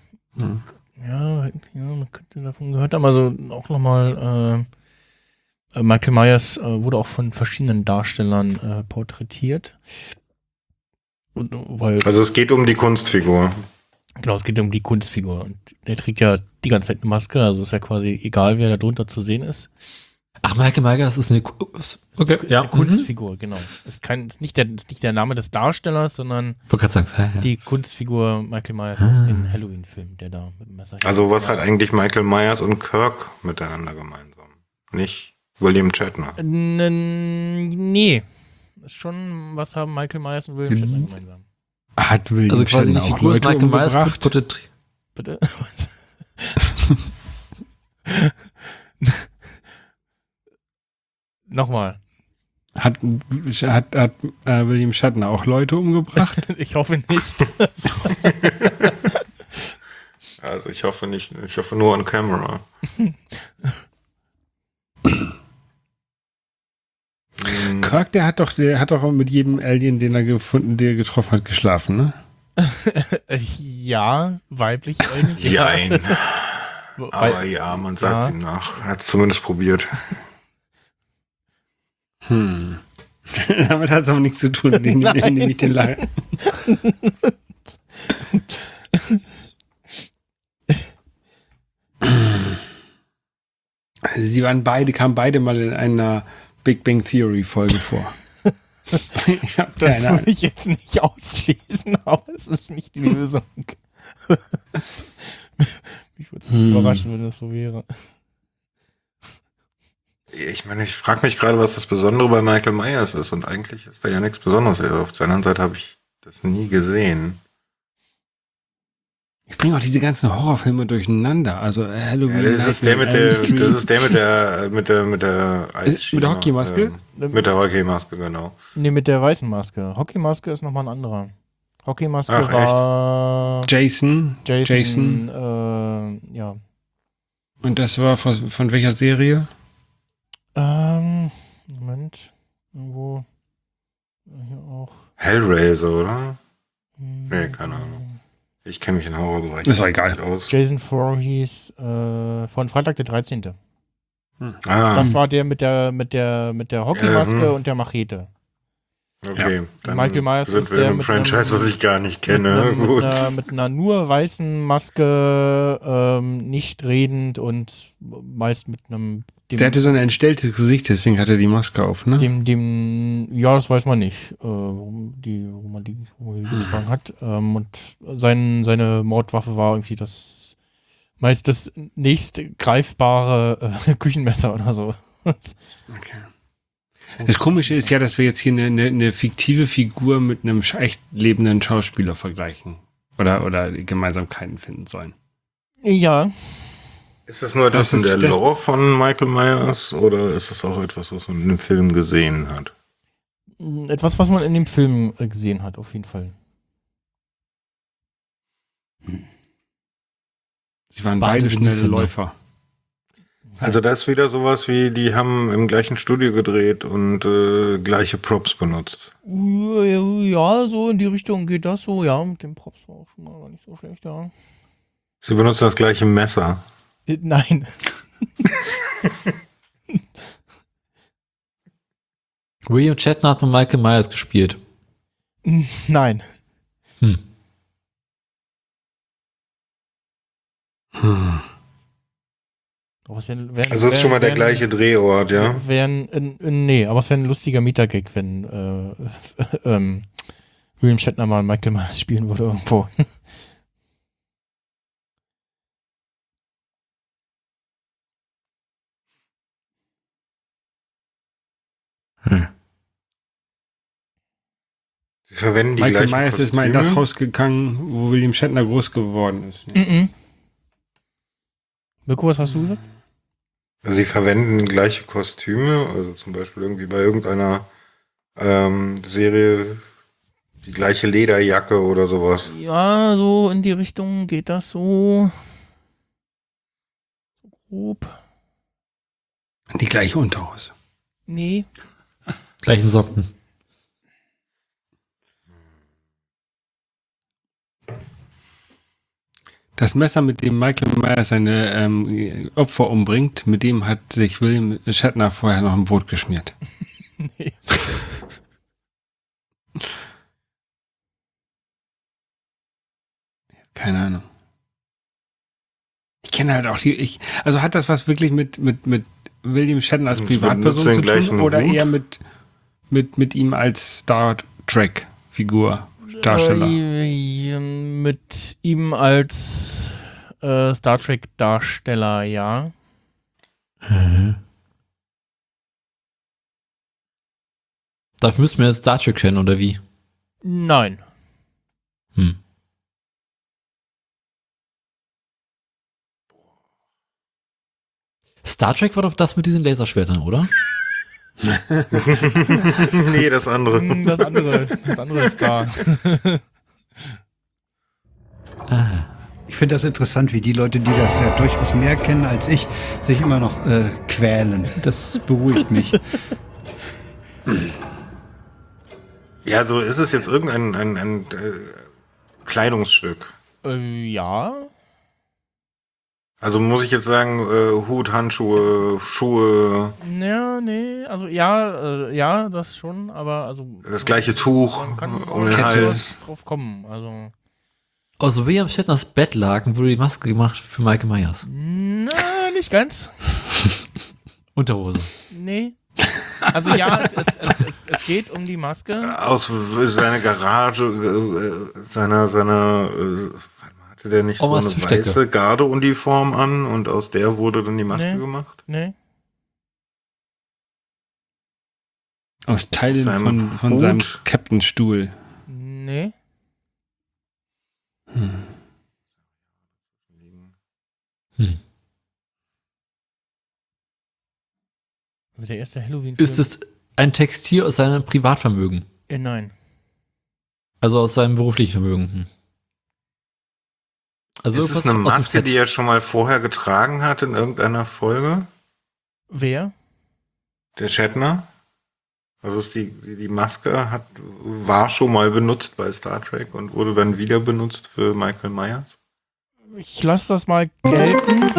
Ja, man könnte davon gehört haben. Also auch nochmal Michael Myers wurde auch von verschiedenen Darstellern porträtiert. Also es geht um die Kunstfigur. Genau, es geht um die Kunstfigur. Und der trägt ja die ganze Zeit eine Maske, also ist ja quasi egal, wer da drunter zu sehen ist. Ach, Michael Myers ist eine Eine Kunstfigur, genau. Ist nicht der Name des Darstellers, sondern wollte gerade sagen, die Kunstfigur Michael Myers aus dem Halloween-Film, der da mit dem Messer. Also was hat eigentlich Michael Myers und Kirk miteinander gemeinsam? Nicht William Shatner. Nee. Ist schon, was haben Michael Myers und William Shatner gemeinsam? Hat William also quasi die Shatner auch Figur ist Leute Michael Myers umgebracht? Bitte? Nochmal. Hat William Shatner auch Leute umgebracht? Ich hoffe nicht. Also ich hoffe nicht. Ich hoffe nur on camera. Kirk, der hat doch mit jedem Alien, den er getroffen hat, geschlafen, ne? Ja, weiblich Aliens. Jein. Aber ja, man sagt ihm nach. Er hat es zumindest probiert. Damit hat es aber nichts zu tun, nehme ich den Lachen. Sie kamen beide mal in einer Big Bang Theory Folge vor. Das würde ich jetzt nicht ausschließen, aber es ist nicht die Lösung. Mich würde es nicht überraschen, wenn das so wäre. Ich meine, ich frage mich gerade, was das Besondere bei Michael Myers ist. Und eigentlich ist da ja nichts Besonderes. Auf der anderen Seite habe ich das nie gesehen. Ich bringe auch diese ganzen Horrorfilme durcheinander. Also Halloween. Ja, das ist der mit der Eisschiene. Mit der Hockeymaske? Mit der Hockeymaske, genau. Nee, mit der weißen Maske. Hockeymaske ist nochmal ein anderer. Hockeymaske war Jason. Ja. Und das war von welcher Serie? Moment. Irgendwo. Hier auch. Hellraiser, oder? Nee, keine Ahnung. Ich kenne mich in Horrorbereich Das war egal. nicht aus. Jason Voorhees von Freitag der 13. Ah, Das war der mit der Hockeymaske und der Machete. okay. Dann Michael Myers sind ist wir der in einem mit Franchise, was ich gar nicht kenne. Gut. Mit einer nur weißen Maske, nicht redend und meist mit einem. Der hatte so ein entstelltes Gesicht, deswegen hat er die Maske auf, ne? Ja, das weiß man nicht, warum man die getragen hat. Und seine Mordwaffe war irgendwie das nächst greifbare Küchenmesser oder so. Okay. Das Komische ist ja, dass wir jetzt hier eine fiktive Figur mit einem echt lebenden Schauspieler vergleichen. Oder Gemeinsamkeiten finden sollen. Ja. Ist das nur etwas in der Lore von Michael Myers oder ist das auch etwas, was man in dem Film gesehen hat? Etwas, was man in dem Film gesehen hat, auf jeden Fall. Sie waren beide schnelle Läufer. Also das ist wieder sowas wie, die haben im gleichen Studio gedreht und gleiche Props benutzt. Ja, so in die Richtung geht das so. Ja, mit den Props war auch schon mal gar nicht so schlecht, ja. Sie benutzen das gleiche Messer. Nein. William Shatner hat mit Michael Myers gespielt. Nein. Also das ist schon mal der gleiche Drehort, ja? Nee, aber es wäre ein lustiger Meta-Gag, wenn William Shatner mal Michael Myers spielen würde irgendwo. Sie verwenden die Michael gleichen Myers Kostüme. ist mal in das Haus gegangen, wo William Shatner groß geworden ist. Ne? Mirko, was hast du gesagt? Also sie verwenden gleiche Kostüme, also zum Beispiel irgendwie bei irgendeiner Serie die gleiche Lederjacke oder sowas. Ja, so in die Richtung geht das so grob. Die gleiche Unterhose. Nee. Gleichen Socken. Das Messer, mit dem Michael Myers seine Opfer umbringt, mit dem hat sich William Shatner vorher noch ein Brot geschmiert. Nee. Keine Ahnung. Ich kenne halt auch also hat das was wirklich mit William Shatner als Privatperson zu tun oder eher mit ihm als Star Trek Figur, Darsteller? Mit ihm als Star Trek Darsteller, ja. Dafür müssten wir jetzt Star Trek kennen, oder wie? Nein. Star Trek war doch das mit diesen Laserschwertern, oder? Nee, das andere. Das andere ist da. Ich finde das interessant, wie die Leute, die das ja durchaus mehr kennen als ich, sich immer noch quälen. Das beruhigt mich. Ja, also ist es jetzt ein Kleidungsstück? Ja. Also muss ich jetzt sagen, Hut, Handschuhe, Schuhe. Ja, nee, also ja, das schon, aber also. Das gleiche Tuch man kann um den Hals. drauf kommen, also. Aus William Shatners Bettlaken wurde die Maske gemacht für Michael Myers. Na, nicht ganz. Unterhose. Nee. Also ja, es geht um die Maske. Aus seiner Garage, hatte der nicht so eine weiße Gardeuniform an und aus der wurde dann die Maske gemacht? Nee. Aus Teilen von seinem Captainstuhl. Nee. Also der erste Halloween-Film. Ist es ein Textil aus seinem Privatvermögen? Nein. Also aus seinem beruflichen Vermögen. Also ist es eine Maske, die er schon mal vorher getragen hat in irgendeiner Folge? Wer? Der Shatner? Also ist die Maske war schon mal benutzt bei Star Trek und wurde dann wieder benutzt für Michael Myers? Ich lasse das mal gelten.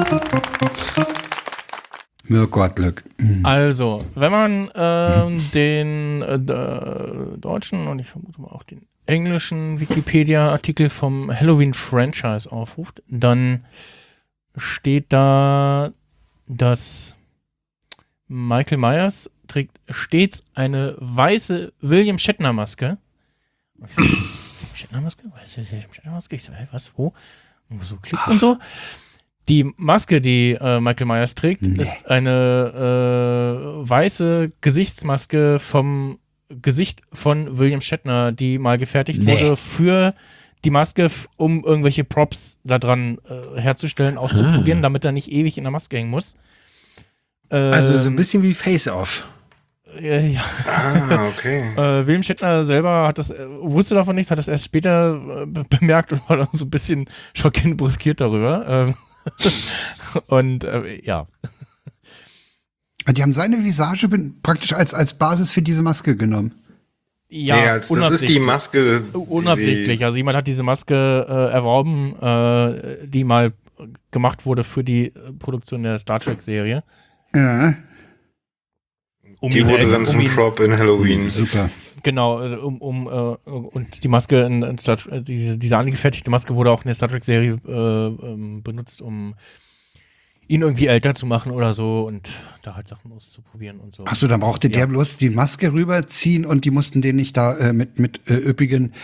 Mirgottglück. Also, wenn man den deutschen und ich vermute mal auch den englischen Wikipedia-Artikel vom Halloween-Franchise aufruft, dann steht da, dass Michael Myers trägt stets eine weiße William Shatner-Maske. Und ich so, Shatner-Maske? Weiße William Shatner-Maske? Ich so, was, wo? Und so klickt und so. Die Maske, die Michael Myers trägt, ist eine weiße Gesichtsmaske vom Gesicht von William Shatner, die mal gefertigt wurde für die Maske, um irgendwelche Props da dran herzustellen, auszuprobieren, damit er nicht ewig in der Maske hängen muss. Also so ein bisschen wie Face-Off. Ja. Ah, okay. William Shatner selber wusste davon nichts, hat das erst später bemerkt und war dann so ein bisschen schockierend bruskiert darüber. Und ja. Die haben seine Visage praktisch als Basis für diese Maske genommen. Ja, das ist die Maske. Unabsichtlich. Also jemand hat diese Maske erworben, die mal gemacht wurde für die Produktion der Star Trek-Serie. Ja. Die wurde dann zum Prop in Halloween. Super. Genau, und die Maske, diese angefertigte Maske wurde auch in der Star Trek-Serie benutzt, um ihn irgendwie älter zu machen oder so und da halt Sachen auszuprobieren und so. Achso, dann brauchte der bloß die Maske rüberziehen und die mussten den nicht da mit üppigen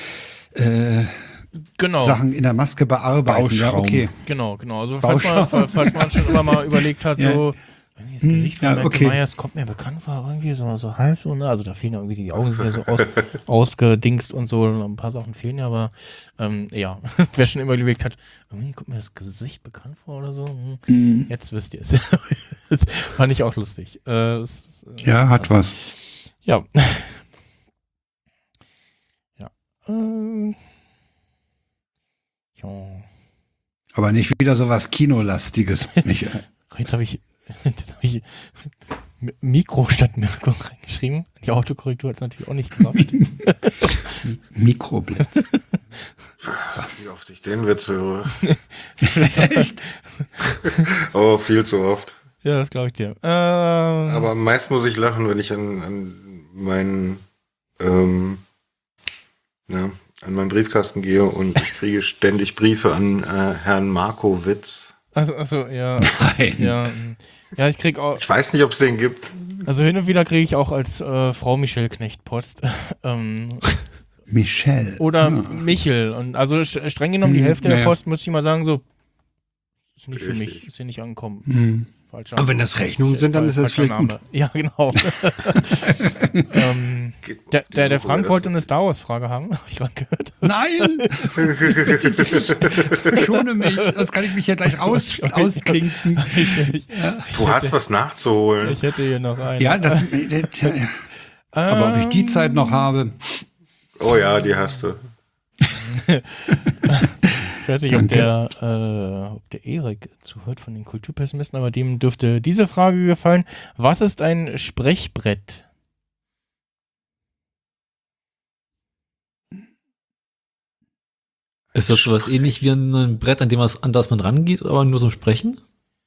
Sachen in der Maske bearbeiten. Ja, okay. Genau. Also falls man schon immer mal überlegt hat, so das Gesicht von Michael Myers kommt mir bekannt vor, irgendwie so halb so, ne? Also da fehlen ja irgendwie die Augen sind ja so ausgedingst und so, und ein paar Sachen fehlen ja, aber ja, wer schon immer überlegt hat, irgendwie kommt mir das Gesicht bekannt vor oder so, jetzt wisst ihr es. Fand ich auch lustig. Ja, hat was. Ja. Ja. Ja. Aber nicht wieder so was Kinolastiges, Michael. Jetzt habe ich Mikro statt Mirko reingeschrieben. Die Autokorrektur hat es natürlich auch nicht gemacht. Mikroblitz. Wie oft ich den Witz höre. Echt? Oh, viel zu oft. Ja, das glaube ich dir. Aber am meisten muss ich lachen, wenn ich an meinen an meinen Briefkasten gehe und ich kriege ständig Briefe an Herrn Markowitz. Also ja. Nein. Ja, ich krieg auch. Ich weiß nicht, ob es den gibt. Also hin und wieder kriege ich auch als Frau Michel Knecht Post. Michel. Oder Michel. Und also streng genommen, die Hälfte der Post, muss ich mal sagen, so ist nicht für mich, ist hier nicht angekommen. Aber wenn das Rechnungen sind, dann ist das vielleicht gut. Ja, genau. Der Frank wollte eine Star Wars-Frage haben, habe ich gerade gehört. Nein! Verschone mich, sonst kann ich mich ja gleich ausklinken. Du hast was nachzuholen. Ich hätte hier noch einen. Ja, aber ob ich die Zeit noch habe. Oh ja, die hast du. Ich weiß nicht, ob der Erik zuhört von den Kulturpessimisten, aber dem dürfte diese Frage gefallen. Was ist ein Sprechbrett? Ist das sowas ähnlich wie ein Brett, an das man rangeht, aber nur zum Sprechen?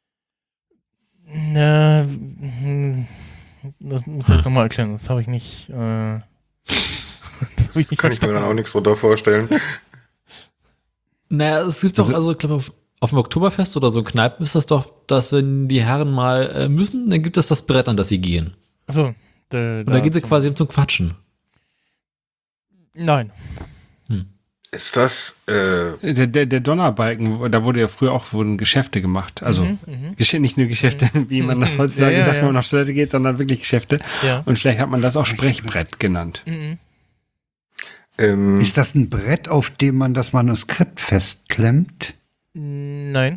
Das muss ich jetzt nochmal erklären, das habe ich nicht. Kann ich mir dann auch nichts drunter vorstellen. Naja, es gibt doch, also ich glaube, auf dem Oktoberfest oder so Kneipen ist das doch, dass wenn die Herren mal müssen, dann gibt es das Brett, an das sie gehen. Achso. Und da geht sie quasi zum Quatschen. Nein. Ist das Der Donnerbalken, da wurde ja früher auch wurden Geschäfte gemacht. Also nicht nur Geschäfte, wie man das heutzutage sagt, wenn man auf Toilette geht, sondern wirklich Geschäfte. Ja. Und vielleicht hat man das auch Sprechbrett genannt. Ist das ein Brett, auf dem man das festklemmt? Nein.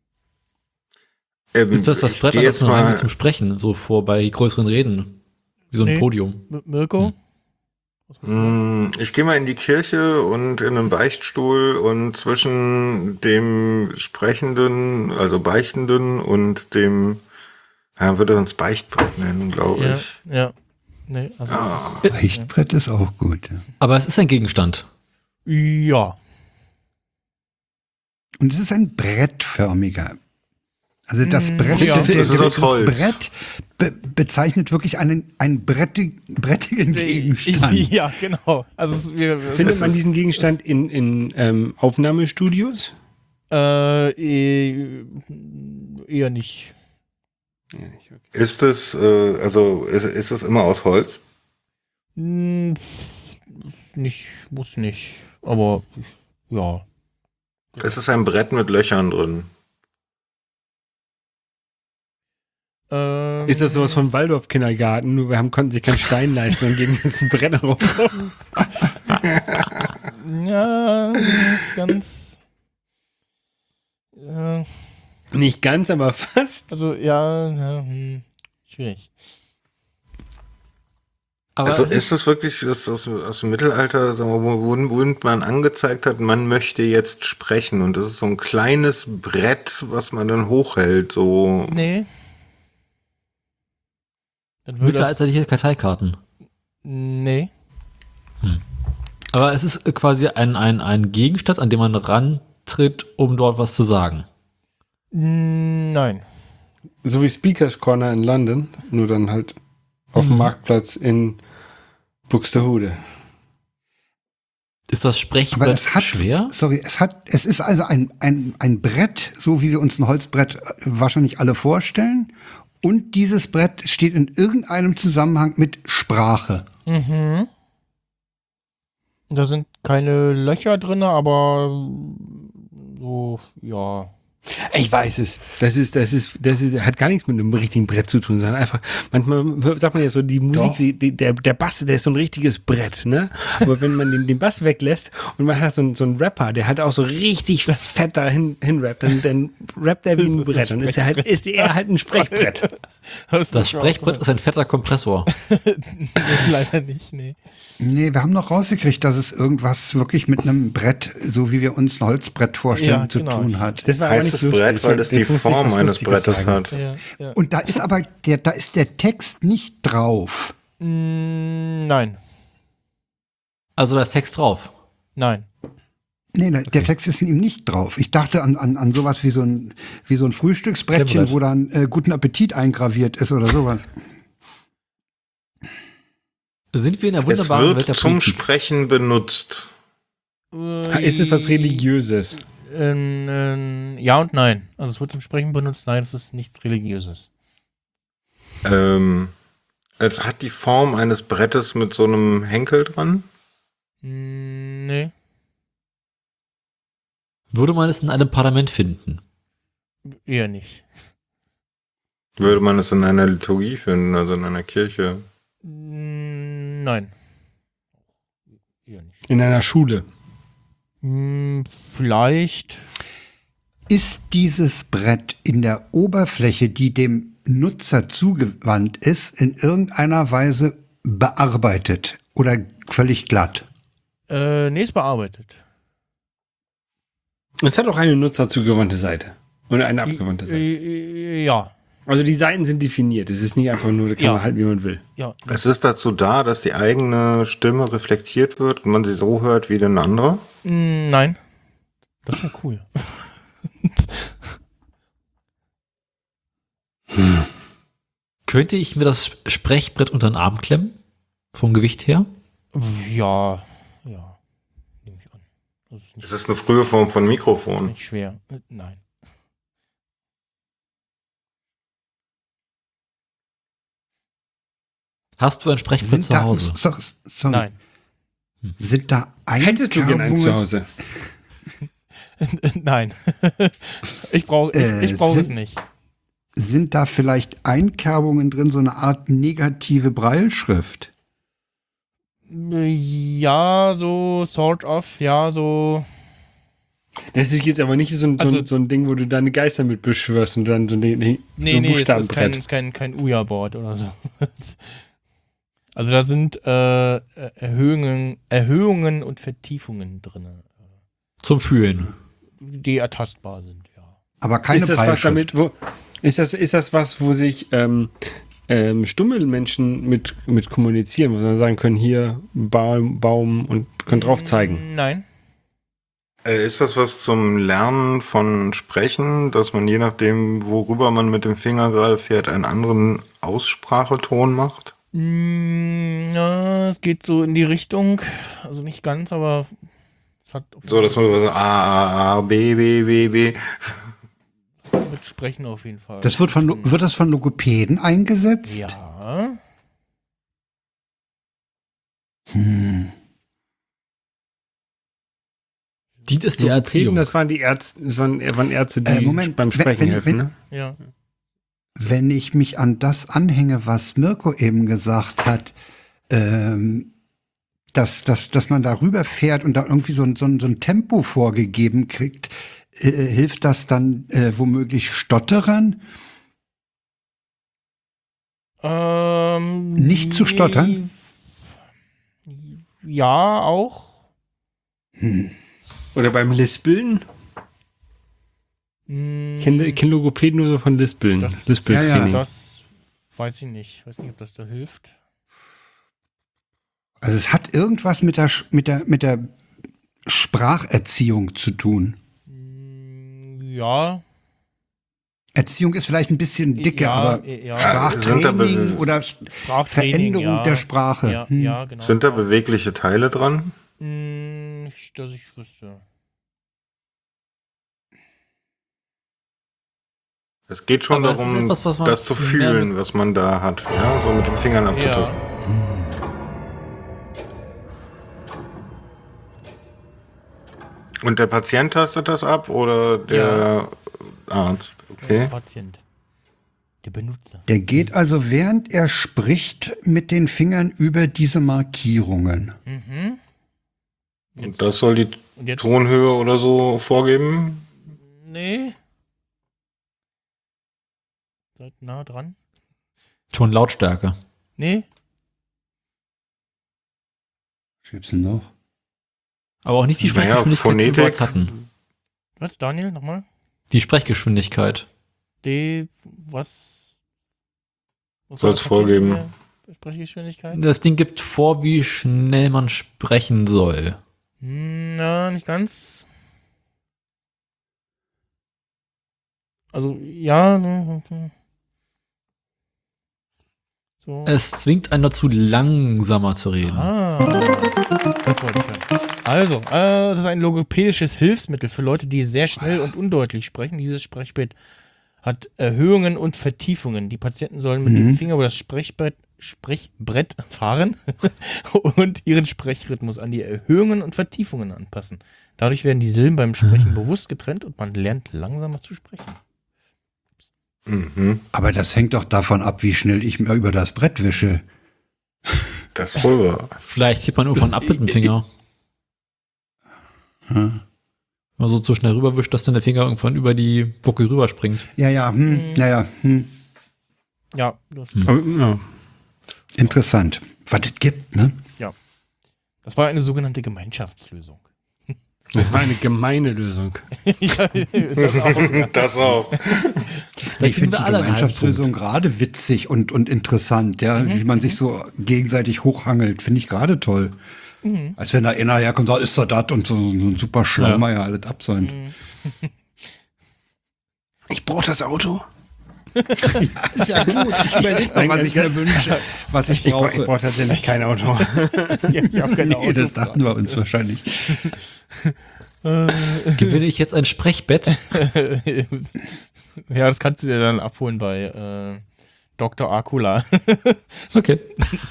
Ist das Brett, an das man reingeht zum Sprechen, so bei größeren Reden? Wie so ein Podium. Mirko? Ich gehe mal in die Kirche und in einen Beichtstuhl und zwischen dem Sprechenden, also Beichtenden und dem, würde uns Beichtbrett nennen, glaube ich. Ja. Nee, also Beichtbrett ist auch gut. Ja. Aber es ist ein Gegenstand. Ja. Und es ist ein brettförmiger. Also das Brett, das Brett bezeichnet wirklich einen brettigen Gegenstand. Ja, genau. Also findet man diesen Gegenstand in Aufnahmestudios? Eher nicht. Ja, nicht okay. Ist es ist es immer aus Holz? Muss nicht. Aber ja. Es ist ein Brett mit Löchern drin. Ist das sowas von Waldorf-Kindergarten? Nur wir konnten sich keinen Stein leisten und geben jetzt ein Brett rum. Ja, ganz. Nicht ganz, aber fast. Also, schwierig. Aber also ist es wirklich aus dem Mittelalter, sagen wir, wo man angezeigt hat, man möchte jetzt sprechen und das ist so ein kleines Brett, was man dann hochhält, so. Nee. Dann würde mittelalterliche Karteikarten. Nee. Aber es ist quasi ein Gegenstand, an dem man rantritt, um dort was zu sagen. Nein. So wie Speakers Corner in London, nur dann halt auf dem Marktplatz in Buxtehude. Ist das Sprechbrett schwer? Sorry, es ist also ein Brett, so wie wir uns ein Holzbrett wahrscheinlich alle vorstellen. Und dieses Brett steht in irgendeinem Zusammenhang mit Sprache. Da sind keine Löcher drin, aber so, ja. Ich weiß es. Das hat gar nichts mit einem richtigen Brett zu tun, sondern einfach, manchmal sagt man ja so, die Musik, der Bass, der ist so ein richtiges Brett, ne? Aber wenn man den Bass weglässt und man hat so einen Rapper, der hat auch so richtig fett da hinrappt, dann rappt er wie ein Brett. Dann ist er halt ein Sprechbrett. Das Sprechbrett ist ein fetter Kompressor. Leider nicht, nee. Nee, wir haben noch rausgekriegt, dass es irgendwas wirklich mit einem Brett, so wie wir uns ein Holzbrett vorstellen, zu tun hat. Das war aber nicht lustig. Brett, weil das die Form eines Brettes hat. Ja. Und da ist aber da ist der Text nicht drauf. Nein. Also da ist Text drauf. Nein. Nee, der Text ist ihm nicht drauf. Ich dachte an sowas wie so ein Frühstücksbrettchen, Klemmbrett. wo dann guten Appetit eingraviert ist oder sowas. Sind wir in der Es wunderbaren Welt wird der zum Politik? Sprechen benutzt. Ist es was Religiöses? Ja und nein. Also es wird zum Sprechen benutzt, nein, es ist nichts Religiöses. Es hat die Form eines Brettes mit so einem Henkel dran. Nee, Würde man es in einem Parlament finden? eher nicht. Würde man es in einer Liturgie finden, also in einer Kirche? Nein. Eher nicht. In einer Schule? Vielleicht. Ist dieses Brett in der Oberfläche, die dem Nutzer zugewandt ist, in irgendeiner Weise bearbeitet oder völlig glatt? Nee, ist bearbeitet. Es hat auch eine nutzerzugewandte Seite. Und eine abgewandte Seite. Ja. Also die Seiten sind definiert. Es ist nicht einfach nur, da kann man halten, wie man will. Ja. Es ist dazu da, dass die eigene Stimme reflektiert wird und man sie so hört wie ein anderer. Nein. Das wäre cool. Könnte ich mir das Sprechbrett unter den Arm klemmen? Vom Gewicht her? Ja. Nehme ich an. Das ist Es ist eine frühe Form von Mikrofon. nicht schwer. Nein. Hast du ein Sprechbrett zu Hause? Sorry. Nein. Sind da Hättest du gerne eins zu Hause? Nein. Ich brauche es nicht. Sind da vielleicht Einkerbungen drin, so eine Art negative Breilschrift? Ja, so sort of, ja, so. Das ist jetzt aber nicht so ein, Also- so ein Ding, wo du deine Geister mit beschwörst und dann so ein Nee, ein es Buchstabenbrett. ist kein Ouija-Board oder so. Also da sind Erhöhungen und Vertiefungen drin, Zum Fühlen. die ertastbar sind, ja. Aber keine Ist das was Breilschrift. damit, ist das was, wo sich stumme Menschen mit kommunizieren, wo sie sagen können, hier Baum und können drauf zeigen? Nein. Ist das was zum Lernen von Sprechen, dass man je nachdem, worüber man mit dem Finger gerade fährt, einen anderen Ausspracheton macht? Ja, es geht so in die Richtung, also nicht ganz, aber es hat So, dass man so A, B, B, B, B. mit Sprechen auf jeden Fall. Das wird das von Logopäden eingesetzt? Ja. Dient es die Logopäden, Erziehung? das waren die Ärzte, waren Ärzte, die Moment, beim Sprechen wenn- helfen, ne? Ja. Wenn ich mich an das anhänge, was Mirko eben gesagt hat, dass man darüber fährt und da irgendwie so ein Tempo vorgegeben kriegt, hilft das dann womöglich Stotterern? Nicht zu stottern? Ja, auch. Oder beim Lispeln? Ich kenne Logopäden nur so von Lispeln. Das- Lispeltraining. Das weiß ich nicht. Weiß nicht, ob das da hilft. Also es hat irgendwas mit der Spracherziehung zu tun. Ja. Erziehung ist vielleicht ein bisschen dicke, Ja, aber ja. Sprachtraining oder Sprachtraining, Veränderung ja. der Sprache. Ja, ja, genau. Sind da bewegliche Teile dran? Nicht, dass ich wüsste. Es geht schon Aber es ist darum, etwas, was man das zu mehr fühlen, was man da hat. Ja, so mit den Fingern abzutasten. Und der Patient tastet das ab oder der Arzt? Der Okay. Patient. Der Benutzer. Der geht also, während er spricht, mit den Fingern über diese Markierungen. Mhm. Und das soll die Und jetzt? Tonhöhe oder so vorgeben? Nee. Seid nah dran. Tonlautstärke. Nee. Was gibt's denn noch? Aber auch nicht die Naja, Sprechgeschwindigkeit, die wir Phonetik. jetzt hatten. Was, Daniel, nochmal? Die Sprechgeschwindigkeit. Was Soll's da passieren vorgeben. in der Sprechgeschwindigkeit? Das Ding gibt vor, wie schnell man sprechen soll. Na, nicht ganz. Also, ja. So. Es zwingt einen dazu, langsamer zu reden. Das wollte ich hören. Also, das ist ein logopädisches Hilfsmittel für Leute, die sehr schnell und undeutlich sprechen. Dieses Sprechbrett hat Erhöhungen und Vertiefungen. Die Patienten sollen mit dem Finger über das Sprechbrett fahren und ihren Sprechrhythmus an die Erhöhungen und Vertiefungen anpassen. Dadurch werden die Silben beim Sprechen bewusst getrennt und man lernt langsamer zu sprechen. Aber das hängt doch davon ab, wie schnell ich mir über das Brett wische. Das wohl wahr. Vielleicht hebt man irgendwann ab mit dem Finger. Wenn man so zu schnell rüberwischt, dass dann der Finger irgendwann über die Buckel rüberspringt. Ja, Ja, das Interessant. Was es gibt, ne? Ja. Das war eine sogenannte Gemeinschaftslösung. Das war eine gemeine Lösung. Ja, Das auch. Ich finde die Gemeinschaftslösung gerade witzig und interessant, ja, wie man sich so gegenseitig hochhangelt, finde ich gerade toll. Als wenn da einer herkommt, da ist er das und so ein super Schlaumeier alles absäumt. Ich brauche das Auto. Ja, ist ja gut. Ich überlege mal, was ich mir wünsche, was ich brauche. Ich brauche tatsächlich kein Auto. ich habe keine Auto. Das dachten wir uns wahrscheinlich. Gewinne ich jetzt ein Sprechbett? Ja, das kannst du dir dann abholen bei Dr. Akula. Okay.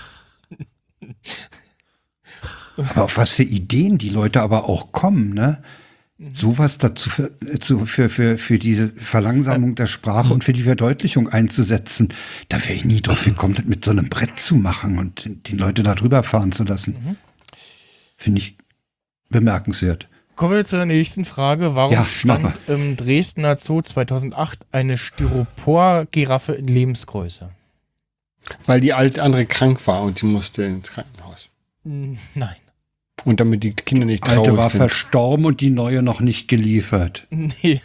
Aber auf was für Ideen die Leute aber auch kommen, ne? Sowas dazu für diese Verlangsamung der Sprache und für die Verdeutlichung einzusetzen. Da wäre ich nie drauf gekommen, das mit so einem Brett zu machen und die Leute da drüber fahren zu lassen. Finde ich bemerkenswert. Kommen wir zur nächsten Frage. Warum stand im Dresdner Zoo 2008 eine Styropor-Giraffe in Lebensgröße? Weil die alte andere krank war und die musste ins Krankenhaus. Nein. Und damit die Kinder nicht Die alte traurig war sind. verstorben und die neue noch nicht geliefert. Nee.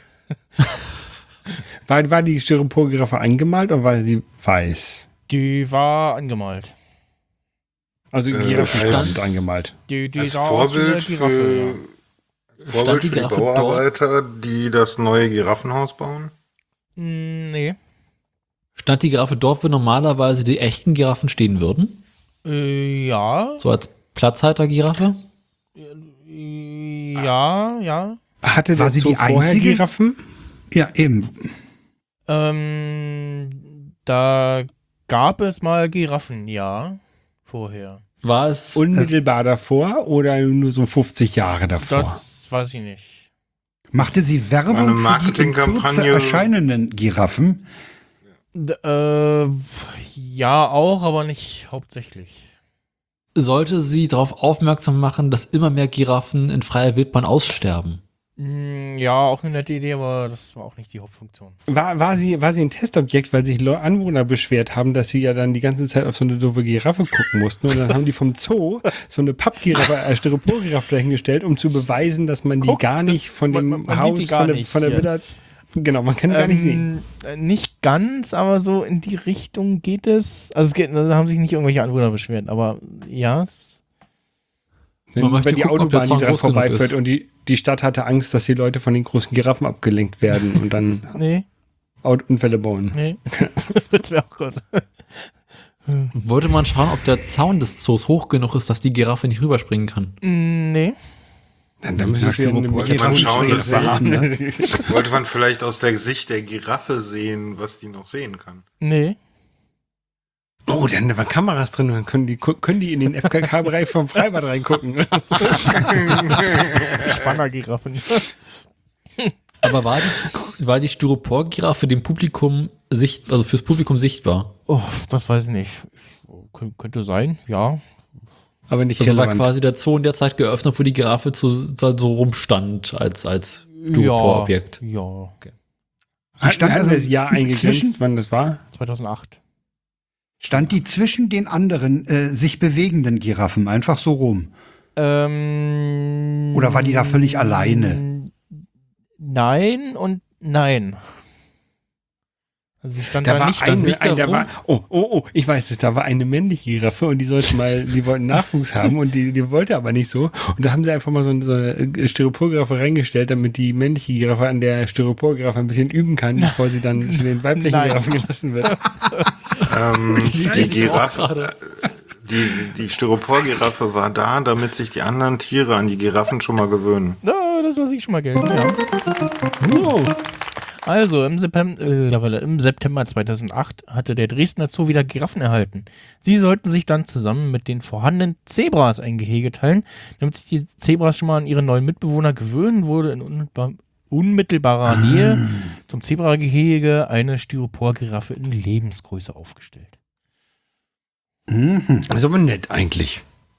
War die Styropor-Giraffe angemalt oder war sie weiß? Die war angemalt. Also die Giraffe als- stand angemalt. Die Als sah aus wie eine Vorbild Giraffe, für die Giraffe Bauarbeiter, die das neue Giraffenhaus bauen? ja. Nee. Stand die Giraffe dort, wo normalerweise die echten Giraffen stehen würden? Ja. So als Platzhalter-Giraffe? Ja. Hatte War der sie Zoo die vorher einzige? Giraffen? Ja, eben. Da gab es mal Giraffen, ja. Vorher. War es Unmittelbar davor oder nur so 50 Jahre davor? Das weiß ich nicht. Machte sie Eine Werbung für die in Kürze Marketingkampagne. erscheinenden Giraffen? Ja, auch, aber nicht hauptsächlich. sollte sie darauf aufmerksam machen, dass immer mehr Giraffen in freier Wildbahn aussterben. Ja, auch eine nette Idee, aber das war auch nicht die Hauptfunktion. War sie ein Testobjekt, weil sich Anwohner beschwert haben, dass sie ja dann die ganze Zeit auf so eine doofe Giraffe gucken mussten. Und dann haben die vom Zoo so eine Pappgiraffe, Styropor-Giraffe dahingestellt, um zu beweisen, dass man die gar nicht von dem man Haus, sieht die gar von der nicht, Villa. Genau, man kann die gar nicht sehen. Nicht ganz, aber so in die Richtung geht es. Also da haben sich nicht irgendwelche Anwohner beschwert, aber ja. Man möchte Wenn die gucken, ob der Autobahn, die Zaun dran groß genug vorbeifährt ist. und die Stadt hatte Angst, dass die Leute von den großen Giraffen abgelenkt werden und dann Nee, Unfälle bauen. nee. Das wäre auch gut. Wollte man schauen, ob der Zaun des Zoos hoch genug ist, dass die Giraffe nicht rüberspringen kann. Nee. Dann müssen wir Wollte man schauen, dass Giraffe haben. Ne? Wollte man vielleicht aus der Sicht der Giraffe sehen, was die noch sehen kann? Nee. Oh, dann waren Kameras drin und dann können die in den FKK-Bereich vom Freibad reingucken. Spannergiraffen. Aber war die Styropor-Giraffe dem Publikum also fürs Publikum sichtbar? Oh, das weiß ich nicht. Könnte sein, ja. Aber nicht Also war relevant. quasi der Zoo in der Zeit geöffnet, wo die Giraffe so rumstand als Styropor-Objekt. Ja. Hatten also wir das Jahr zwischen- eingegrenzt, wann das war? 2008. Stand die zwischen den anderen sich bewegenden Giraffen einfach so rum? Oder war die da völlig alleine? Nein und nein. Also sie stand Da war nicht ich weiß es, da war eine männliche Giraffe und die wollten Nachwuchs haben und die wollte aber nicht so. Und da haben sie einfach mal so eine Styropor-Giraffe reingestellt, damit die männliche Giraffe an der Styropor-Giraffe ein bisschen üben kann, bevor sie dann zu den weiblichen Giraffen gelassen wird. Die Giraffe, die Styropor-Giraffe war da, damit sich die anderen Tiere an die Giraffen schon mal gewöhnen. Das lasse ich schon mal gelten, ja. Oh. Also, im September 2008 hatte der Dresdner Zoo wieder Giraffen erhalten. Sie sollten sich dann zusammen mit den vorhandenen Zebras ein Gehege teilen. Damit sich die Zebras schon mal an ihre neuen Mitbewohner gewöhnen, wurde in unmittelbarer Nähe zum Zebragehege eine Styropor-Giraffe in Lebensgröße aufgestellt. Das ist aber nett eigentlich.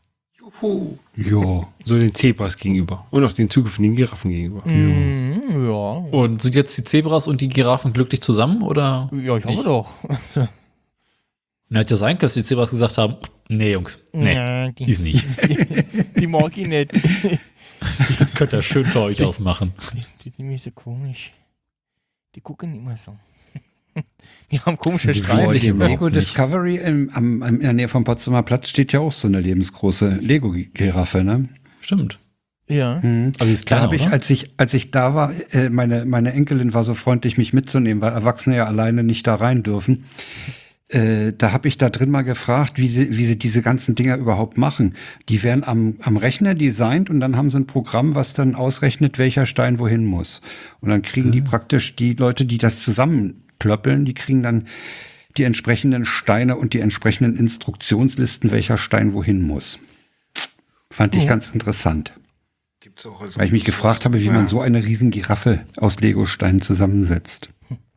Jo. So den Zebras gegenüber und auch den zukünftigen Giraffen gegenüber. Ja. Und sind jetzt die Zebras und die Giraffen glücklich zusammen, oder? Ja, ich hoffe doch. Na, hätte ja sein können, dass die Zebras gesagt haben, nee, Jungs, nee, Ja, ist nicht. Die mag ich nicht. Das könnt ihr schön für euch ausmachen. Die sind nämlich so komisch. Die gucken immer so. Die haben komische freuen Streifen. sich Im überhaupt Lego nicht. Discovery in der Nähe vom Potsdamer Platz steht ja auch so eine lebensgroße Lego-Giraffe, ne? Stimmt. Ja. Aber die ist Da kleiner, habe ich, oder? als ich da war, meine Enkelin war so freundlich, mich mitzunehmen, weil Erwachsene ja alleine nicht da rein dürfen. Da habe ich da drin mal gefragt, wie sie diese ganzen Dinger überhaupt machen. Die werden am Rechner designt und dann haben sie ein Programm, was dann ausrechnet, welcher Stein wohin muss. Und dann kriegen die praktisch die Leute, die das zusammenklöppeln, die kriegen dann die entsprechenden Steine und die entsprechenden Instruktionslisten, welcher Stein wohin muss. Fand ich ganz interessant. Gibt's auch als Weil ich mich gefragt habe, wie man so eine riesen Giraffe aus Legosteinen zusammensetzt.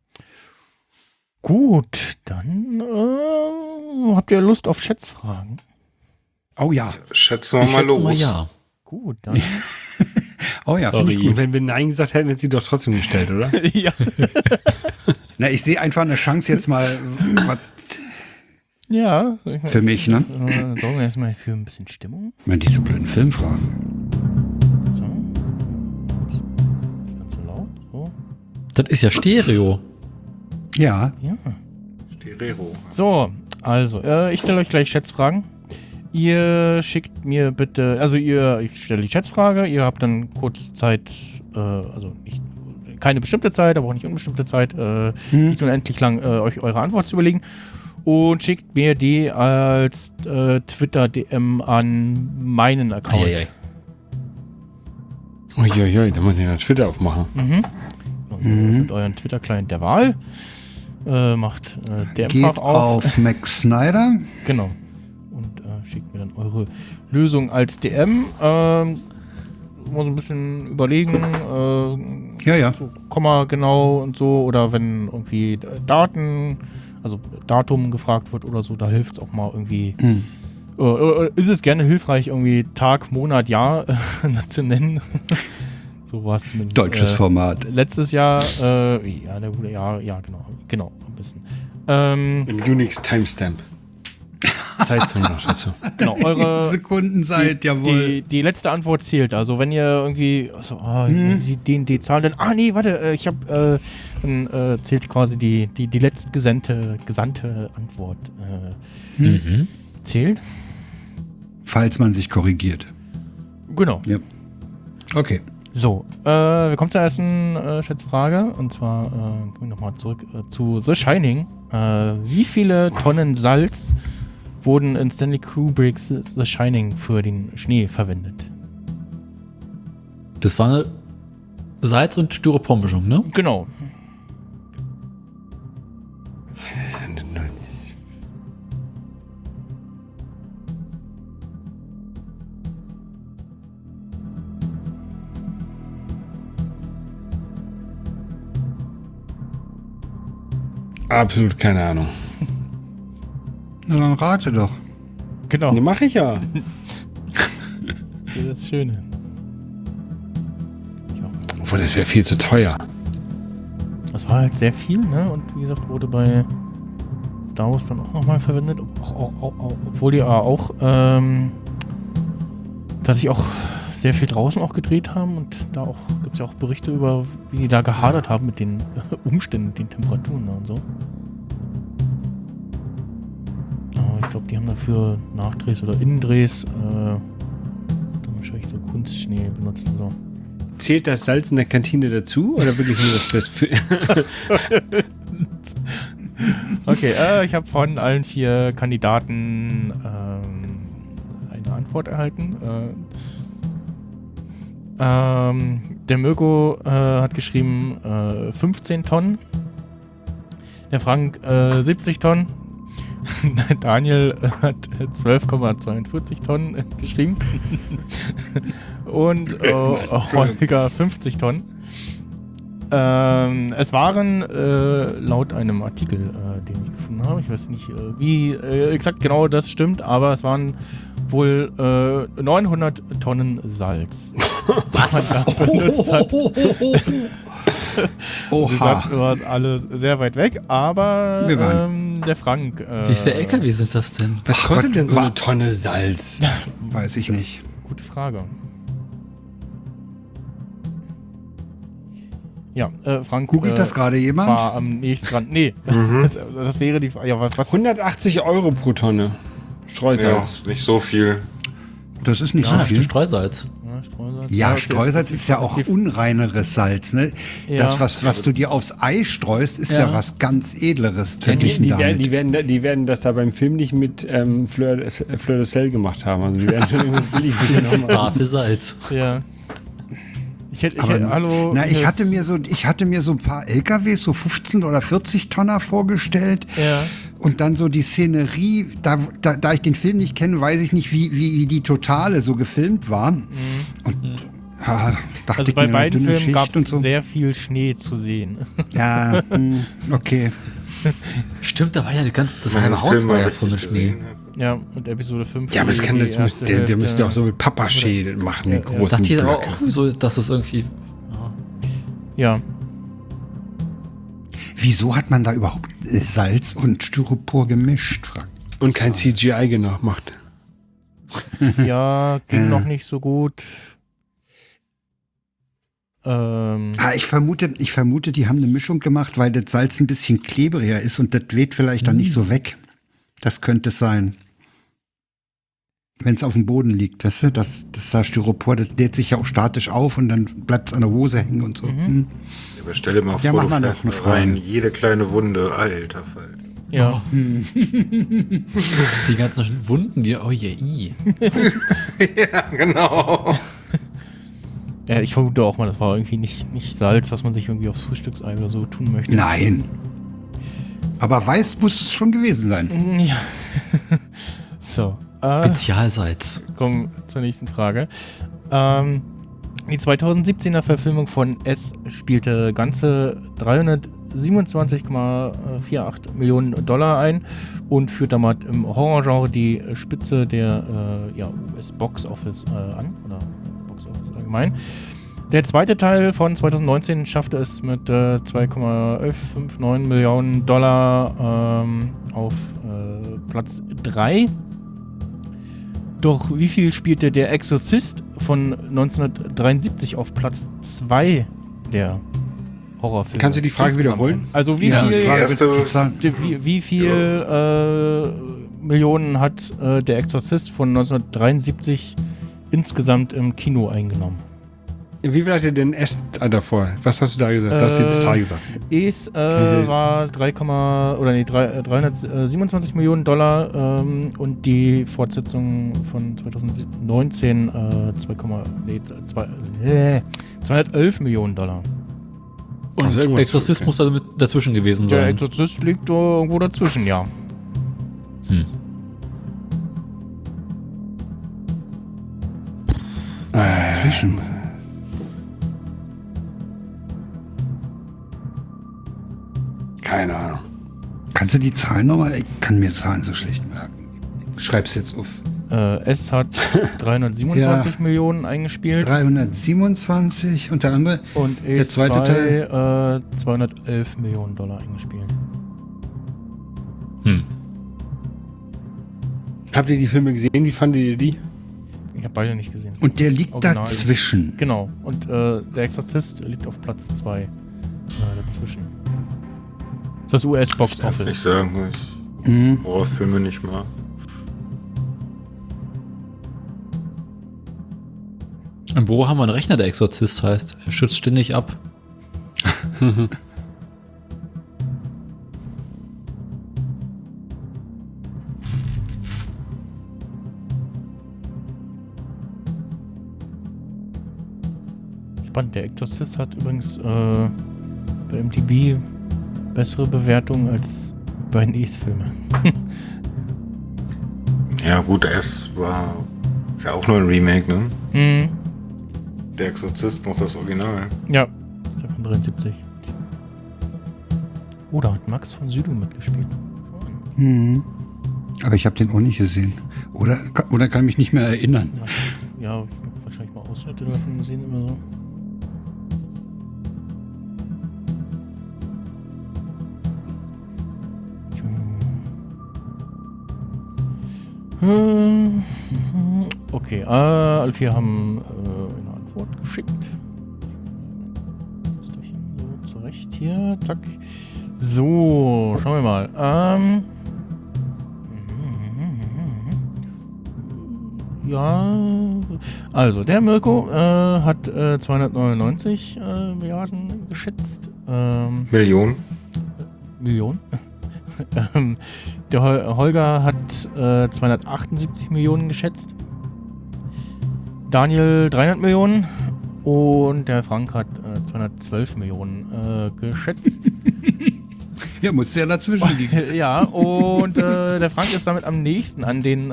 Gut, dann habt ihr Lust auf Schätzfragen? Oh ja. Schätzen wir Ich mal schätze los. mal ja. Gut, dann. Oh ja, finde ich Und gut. wenn wir Nein gesagt hätten, hätten sie doch trotzdem gestellt, oder? Ja. Na, ich sehe einfach eine Chance jetzt mal Ja. für mich, ne? Sorgen wir erstmal für ein bisschen Stimmung. Ich meine, diese blöden Filmfragen. So. Nicht ganz so laut. So. Das ist ja Stereo. Ja, Ja. Stereo. So, also, ich stelle euch gleich Schätzfragen. Ihr schickt mir bitte, ich stelle die Schätzfrage, ihr habt dann kurz Zeit, keine bestimmte Zeit, aber auch nicht unbestimmte Zeit, nicht unendlich lang euch eure Antwort zu überlegen und schickt mir die als Twitter-DM an meinen Account. Eieiei. Uiuiui, da muss ich ja Twitter aufmachen. Mit euren Twitter-Client der Wahl. Macht geht DM-Fach auf. auf Max Snyder. Genau. Und schickt mir dann eure Lösung als DM. Mal so ein bisschen überlegen. Ja. So Komma genau und so. Oder wenn irgendwie Datum gefragt wird oder so, da hilft es auch mal irgendwie. Ist es gerne hilfreich, irgendwie Tag, Monat, Jahr zu nennen. So war es zumindest. Deutsches Format. Letztes Jahr, ja, genau, ein bisschen. Im Unix Timestamp. Zeitzone noch dazu. Genau, eure Sekundenzeit, jawohl. die letzte Antwort zählt. Also wenn ihr irgendwie die Zahl, dann nee, warte, ich habe dann zählt quasi die letzte gesandte Antwort zählt. Falls man sich korrigiert. Genau. Ja. Okay. So, wir kommen zur ersten Schätzfrage und zwar nochmal zurück zu The Shining. Wie viele Tonnen Salz wurden in Stanley Kubricks The Shining für den Schnee verwendet? Das war eine Salz- und Styropormischung, ne? Genau. Absolut keine Ahnung. Na dann rate doch. Genau. Ne, mach ich ja. Das ist das Schöne. Obwohl, das wäre viel zu teuer. Das war halt sehr viel, ne? Und wie gesagt, wurde bei Star Wars dann auch nochmal verwendet. Obwohl die auch tatsächlich auch sehr viel draußen auch gedreht haben und da auch gibt es ja auch Berichte über, wie die da gehadert haben mit den Umständen, den Temperaturen und so. Aber ich glaube, die haben dafür Nachdrehs oder Innendrehs dann wahrscheinlich so Kunstschnee benutzt und so. Zählt das Salz in der Kantine dazu oder wirklich nur das Fest? Okay, ich habe von allen 4 Kandidaten eine Antwort erhalten. Der Mirko hat geschrieben 15 Tonnen. Der Frank 70 Tonnen. Daniel hat 12,42 Tonnen geschrieben. Und Holger 50 Tonnen. Es waren laut einem Artikel, den ich gefunden habe, ich weiß nicht, wie exakt genau das stimmt, aber es waren wohl 900 Tonnen Salz, die man da benutzt hat. Oha. Wir waren alle sehr weit weg, aber der Frank... Wie viele LKW sind das denn? Was kostet denn so eine Tonne Salz? Weiß ich nicht. Gute Frage. Ja, Frank... Googelt das gerade jemand? War am nächsten dran. Nee, das wäre die Frage. Ja, was? 180 € pro Tonne Streusalz. Ja, nicht so viel. Das ist nicht so viel. Streusalz. Ja, Streusalz. Ja, Streusalz ist ja auch unreineres Salz, ne? Ja. Das, was du dir aufs Ei streust, ist ja was ganz Edleres. Die werden das da beim Film nicht mit Fleur de Sel gemacht haben. Also die werden schon irgendwas Billiges genommen haben. Tafel Salz. Ja. Ich hatte mir so ein paar LKWs, so 15 oder 40 Tonner vorgestellt. Ja. Und dann so die Szenerie, da ich den Film nicht kenne, weiß ich nicht, wie die Totale so gefilmt war. Und dachte Also ich bei mir, beiden dünne Filmen gab Schicht und es so. sehr viel Schnee zu sehen. Ja, okay. Stimmt, da war ja das Mein halbe Haus Film war ja richtig voll mit Schnee. gesehen, Ja, und Episode 5. Ja, aber das kann die das erste der Hälfte. müsste auch so mit Papaschee machen, den Ja, ja. großen Sagt ihr aber Blöcke. auch so, dass es irgendwie... Ja. Wieso hat man da überhaupt Salz und Styropor gemischt, Frank? Und kein CGI gemacht. Ja, ging noch nicht so gut. Ich vermute, die haben eine Mischung gemacht, weil das Salz ein bisschen klebriger ist und das weht vielleicht dann nicht so weg. Das könnte es sein. Wenn es auf dem Boden liegt, weißt du, das Styropor, das lädt sich ja auch statisch auf und dann bleibt es an der Hose hängen und so. Aber stell dir mal Ja, vor, mach mal du noch fährst eine da Frage. rein, jede kleine Wunde, alter Fall. ja. Die ganzen Wunden, die... Oh je, i. Ja, genau. Ja, ich vermute auch mal, das war irgendwie nicht Salz, was man sich irgendwie aufs Frühstücksei oder so tun möchte. Nein. Aber weiß muss es schon gewesen sein. Ja. So. Spezialsalz. Kommen zur nächsten Frage. Die 2017er Verfilmung von S spielte ganze 327,48 Millionen $ ein und führt damit im Horrorgenre die Spitze der US-Box-Office an, oder Box-Office allgemein. Der zweite Teil von 2019 schaffte es mit 2,1159 Millionen $ auf Platz 3. Doch wie viel spielte der Exorzist von 1973 auf Platz 2 der Horrorfilme? Kannst du die Frage insgesamt wiederholen? ein? Also wie Ja, viel, die erste- wie viel Millionen hat der Exorzist von 1973 insgesamt im Kino eingenommen? Wie viel hatte denn S davor? Was hast du da gesagt? Du hast die Zahl gesagt. Es war 327 Millionen $ und die Fortsetzung von 2019 211 Millionen $. Und Also irgendwas- Exorzist muss da mit dazwischen gewesen Der sein. Exorzist liegt irgendwo dazwischen, ja. Zwischen. Keine Ahnung. Kannst du die Zahlen nochmal? Ich kann mir Zahlen so schlecht merken. Schreib's jetzt auf. Es hat 327 Ja. Millionen eingespielt 327 und der andere. und der zweite Teil 211 Millionen $ eingespielt. Habt ihr die Filme gesehen? Wie fandet ihr die? Ich habe beide nicht gesehen. Und der liegt Original. dazwischen. Genau. Und der Exorzist liegt auf Platz 2 dazwischen. Das ist das US-Box Kann ich nicht Office. sagen, weil ich Horrorfilme nicht mag. Im Büro haben wir einen Rechner, der Exorzist heißt. Er schützt ständig ab. Spannend. Der Exorzist hat übrigens bei MDB bessere Bewertungen als die beiden Ace-Filme. Ja gut, ist ja auch nur ein Remake, ne? Mhm. Der Exorzist noch das Original. Ja, das ist der von 73. Oh, da hat Max von Südow mitgespielt. Schau an. Aber ich habe den auch nicht gesehen. Oder kann mich nicht mehr erinnern. Ja, ich hab wahrscheinlich mal Ausschnitte davon gesehen, immer so. Okay, alle vier haben eine Antwort geschickt. So zurecht hier, zack. So, schauen wir mal. Ja, also der Mirko hat 299 Milliarden geschätzt. Millionen. Millionen. Der Holger hat 278 Millionen geschätzt. Daniel 300 Millionen. Und der Frank hat 212 Millionen geschätzt. Ja, muss ja dazwischen liegen. Ja, und der Frank ist damit am nächsten an den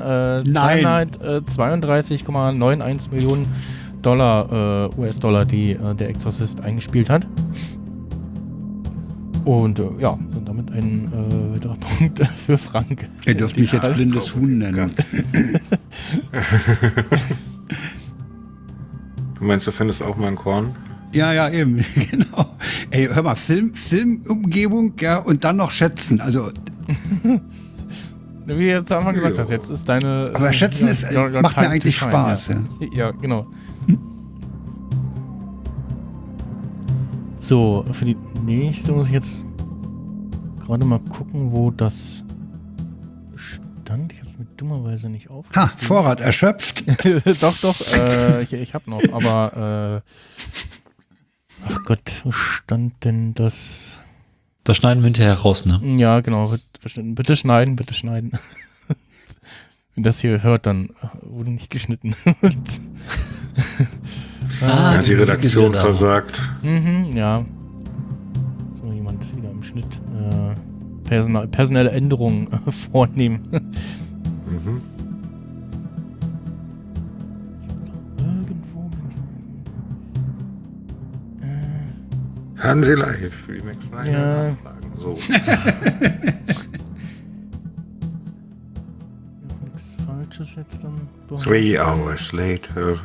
232,91 Millionen US-Dollar, die der Exorzist eingespielt hat. Und ja, damit ein weiterer Punkt für Frank. Ihr dürft mich jetzt blindes Huhn nennen. Du meinst, du findest auch mal ein Korn? Ja, eben, genau. Ey, hör mal, Filmumgebung, ja, und dann noch schätzen. Also, Wie du jetzt am Anfang gesagt hast, jetzt ist deine... aber schätzen macht mir eigentlich Spaß. Ja. Ja, genau. So, für die nächste muss ich jetzt gerade mal gucken, wo das stand. Ich habe es mir dummerweise nicht aufgeschrieben. Ha, Vorrat erschöpft. Doch, ich habe noch, aber ach Gott, wo stand denn das? Das schneiden wir hinterher raus, ne? Ja, genau, wird beschnitten. Bitte schneiden. Wenn das hier hört, dann wurde nicht geschnitten. Hat die Musik ist Redaktion wieder da. versagt. Ja. So, jemand wieder im Schnitt personelle Änderungen vornehmen. Mhm. Irgendwo. Hören Sie live. Remix, nein, Ja. Nachfragen. So. Nichts Falsches jetzt dann. 3 hours later.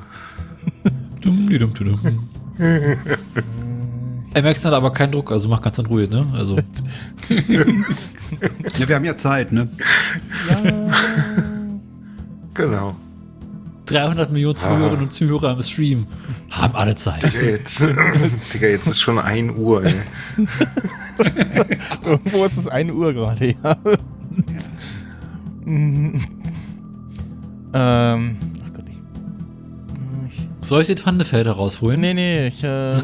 Max hat aber keinen Druck, also mach ganz in Ruhe, ne? Also. Ja, wir haben ja Zeit, ne? Genau. 300 Millionen Zuhörerinnen und Zuhörer im Stream haben alle Zeit. Digga, jetzt ist schon 1 Uhr, ey. Irgendwo ist es 1 Uhr gerade, ja. Ach Gott, ich Soll ich den Pfandefelder rausholen? Nee, ich So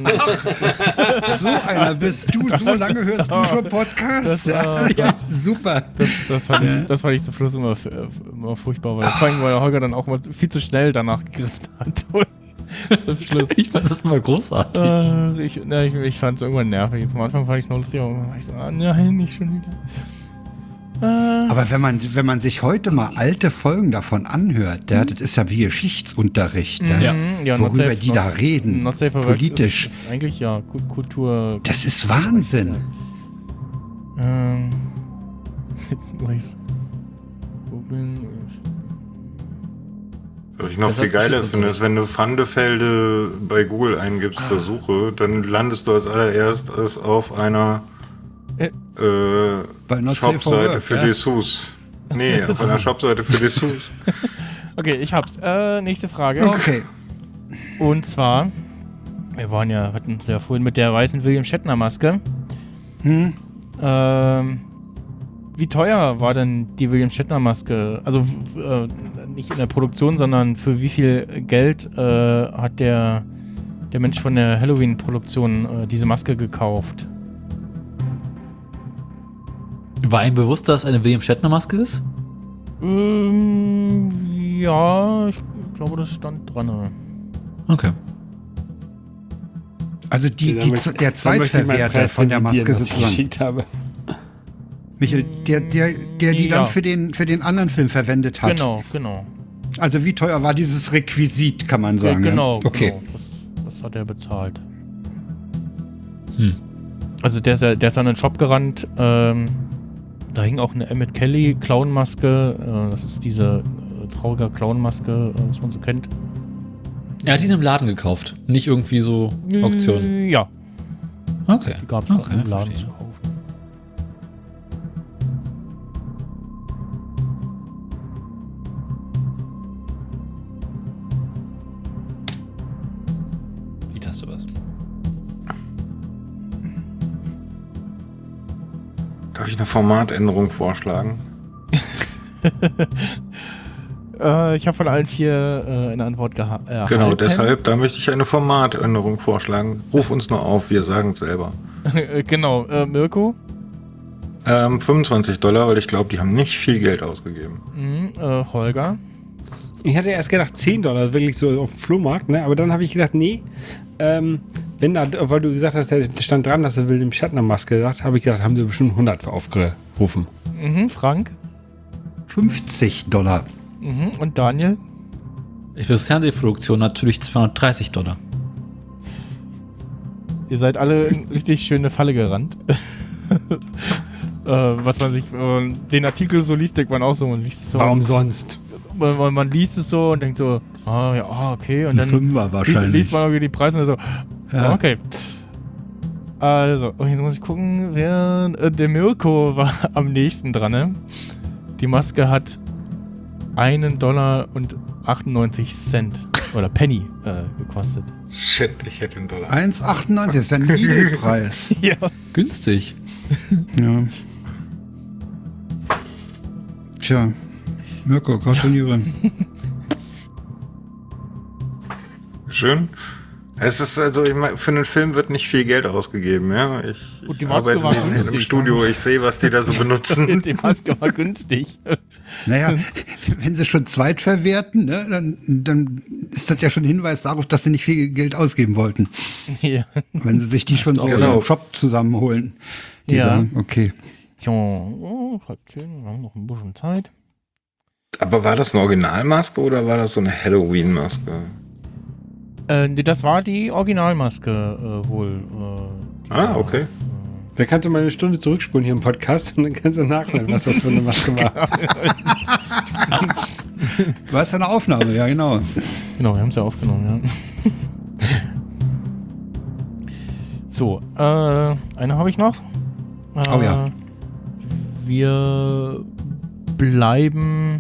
einer bist du, so lange hörst du schon Podcasts? Ja, super. das fand ich zum Schluss immer furchtbar, weil vor allem, weil der Holger dann auch mal viel zu schnell danach gegriffen hat. Und zum Schluss. Ich fand das mal großartig. Ich fand es irgendwann nervig. Am Anfang fand ich es noch lustig, aber dann war ich so, nein, nicht schon wieder. Aber wenn man sich heute mal alte Folgen davon anhört, das ist ja wie Geschichtsunterricht, worüber die da reden, Not Safe for Work politisch. ist eigentlich ja Kultur. Das ist Wahnsinn. Jetzt muss ich's googeln. Was ich noch Das viel heißt geiler Geschichte finde, ist, wenn du Pfandefelde bei Google eingibst zur Suche, dann landest du als allererstes auf einer Bei Not Safe for Shopseite Work, für ja. Dessous. Nee, auf einer Shopseite für Dessous. Okay, ich hab's. Nächste Frage. Okay. Und zwar, hatten es ja vorhin mit der weißen William Shatner Maske. Wie teuer war denn die William Shatner Maske? Also nicht in der Produktion, sondern für wie viel Geld hat der Mensch von der Halloween-Produktion diese Maske gekauft? War ihm bewusst, dass es eine William Shatner Maske ist? Ja, ich glaube, das stand dran. Okay. Also der Zweitverwerter von der Maske sozusagen. Michael, der die dann für den anderen Film verwendet hat. Genau. Also wie teuer war dieses Requisit, kann man sagen. Genau, okay. Genau. Das hat er bezahlt. Also der ist an den Shop gerannt. Da hing auch eine Emmett Kelly Clownmaske. Das ist diese traurige Clownmaske, was man so kennt. Er hat ihn im Laden gekauft, nicht irgendwie so Auktion. Ja. Okay. Die gab es im Laden zu kaufen. Hast du was? Darf ich eine Formatänderung vorschlagen? Ich habe von allen 4 eine Antwort gehabt. Genau, deshalb, da möchte ich eine Formatänderung vorschlagen. Ruf uns nur auf, wir sagen es selber. Genau, Mirko? $25, weil ich glaube, die haben nicht viel Geld ausgegeben. Holger? Ich hatte erst gedacht $10, wirklich so auf dem Flohmarkt, ne? Aber dann habe ich gedacht, nee, wenn da, weil du gesagt hast, der stand dran, dass er William Shatner Maske gesagt, habe ich gedacht, haben die bestimmt 100 für aufgerufen. Frank? $50. Und Daniel? Ich für Fernsehproduktion natürlich $230. Ihr seid alle in richtig schöne Falle gerannt. Was man sich, den Artikel so liest, denkt man auch so, man liest es so. Warum sonst? Man liest es so und denkt so, okay. Und dann Fünfer wahrscheinlich. Liest man irgendwie die Preise und so, okay. Also, jetzt muss ich gucken, der Mirko war am nächsten dran, ne? Die Maske hat $1.98 oder Penny gekostet. Shit, ich hätte $1. 1,98 ist ein Lidl-Preis. Ja. Günstig. Ja. Tja, Mirko, gratuliere. Schön. Es ist also, ich meine, für einen Film wird nicht viel Geld ausgegeben, ja. Ich die Maske arbeite war im günstig, Studio, ich sehe, was die da so benutzen. Die Maske war günstig. Naja, wenn sie schon zweitverwerten, ne, dann ist das ja schon ein Hinweis darauf, dass sie nicht viel Geld ausgeben wollten. Ja. Wenn sie sich die schon so Genau. im Shop zusammenholen. Die Ja. sagen, okay. Ja, 9:30, wir haben noch ein bisschen Zeit. Aber war das eine Originalmaske oder war das so eine Halloween-Maske? Das war die Originalmaske wohl. Okay. Da kannst du mal eine Stunde zurückspulen hier im Podcast und dann kannst du nachhören, was das für eine Maske war. Du hast eine Aufnahme, ja genau. Genau, wir haben es ja aufgenommen, ja. So, eine habe ich noch. Oh ja. Wir bleiben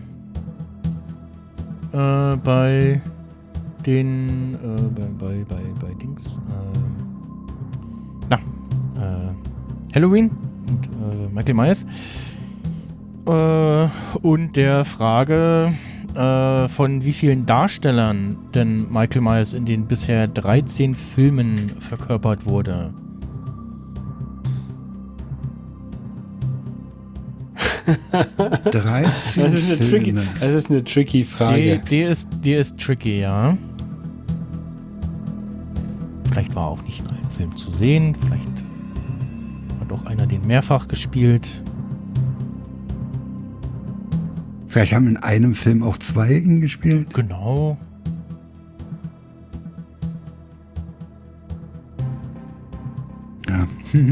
bei den bei Dings. Halloween und Michael Myers. Und der Frage, von wie vielen Darstellern denn Michael Myers in den bisher 13 Filmen verkörpert wurde. Das ist eine tricky Frage. Die ist tricky, ja. Vielleicht war auch nicht in einem Film zu sehen. Vielleicht hat auch einer den mehrfach gespielt. Vielleicht haben in einem Film auch 2 ihn gespielt. Genau. Ja.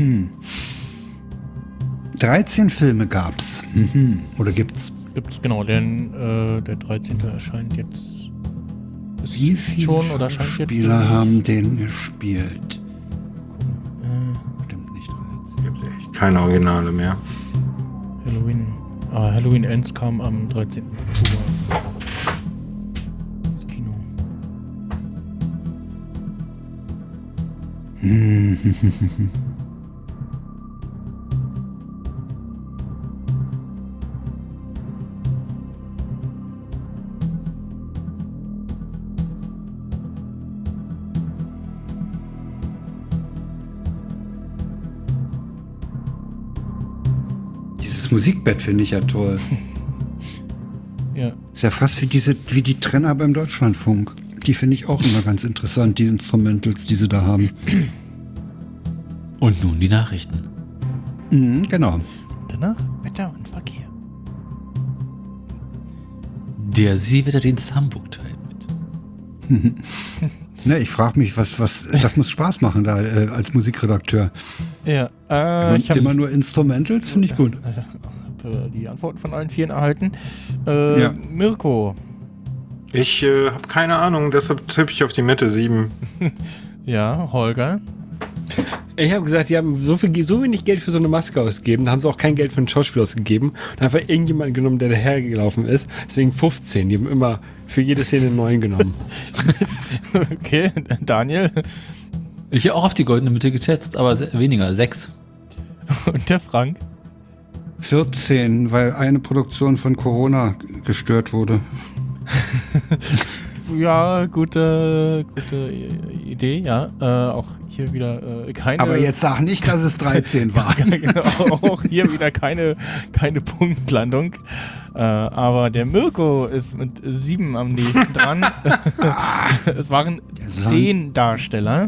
13 Filme gab's. Oder gibt's? Gibt's, genau, denn der 13. erscheint jetzt. Ist Wie viele schon oder erscheint jetzt? Spieler haben den gespielt? Stimmt nicht 13. Gibt echt keine Originale mehr. Halloween Ends kam am 13. Oktober. Dieses Musikbett finde ich ja toll. Ja. Ist ja fast wie die Trenner beim Deutschlandfunk. Die finde ich auch immer ganz interessant, die Instrumentals, die sie da haben. Und nun die Nachrichten. Genau. Danach Wetter und Verkehr. Der Seewetterdienst Hamburg teilt mit. Ne, ich frage mich, was, das muss Spaß machen da als Musikredakteur. Ja, ich habe immer nur Instrumentals, finde ich gut. die Antworten von allen vieren erhalten. Ja. Mirko. Ich habe keine Ahnung, deshalb tippe ich auf die Mitte 7. Ja, Holger. Ich habe gesagt, die haben so wenig Geld für so eine Maske ausgegeben, da haben sie auch kein Geld für einen Schauspieler ausgegeben und einfach irgendjemanden genommen, der dahergelaufen ist. Deswegen 15. Die haben immer für jede Szene einen neuen genommen. Okay, Daniel. Ich habe auch auf die goldene Mitte geschätzt, aber weniger, 6. Und der Frank. 14, weil eine Produktion von Corona gestört wurde. Ja, gute Idee, ja. Auch hier wieder keine... Aber jetzt sag nicht, dass es 13 war. Auch hier wieder keine Punktlandung. Aber der Mirko ist mit 7 am nächsten dran. Es waren 10 Darsteller.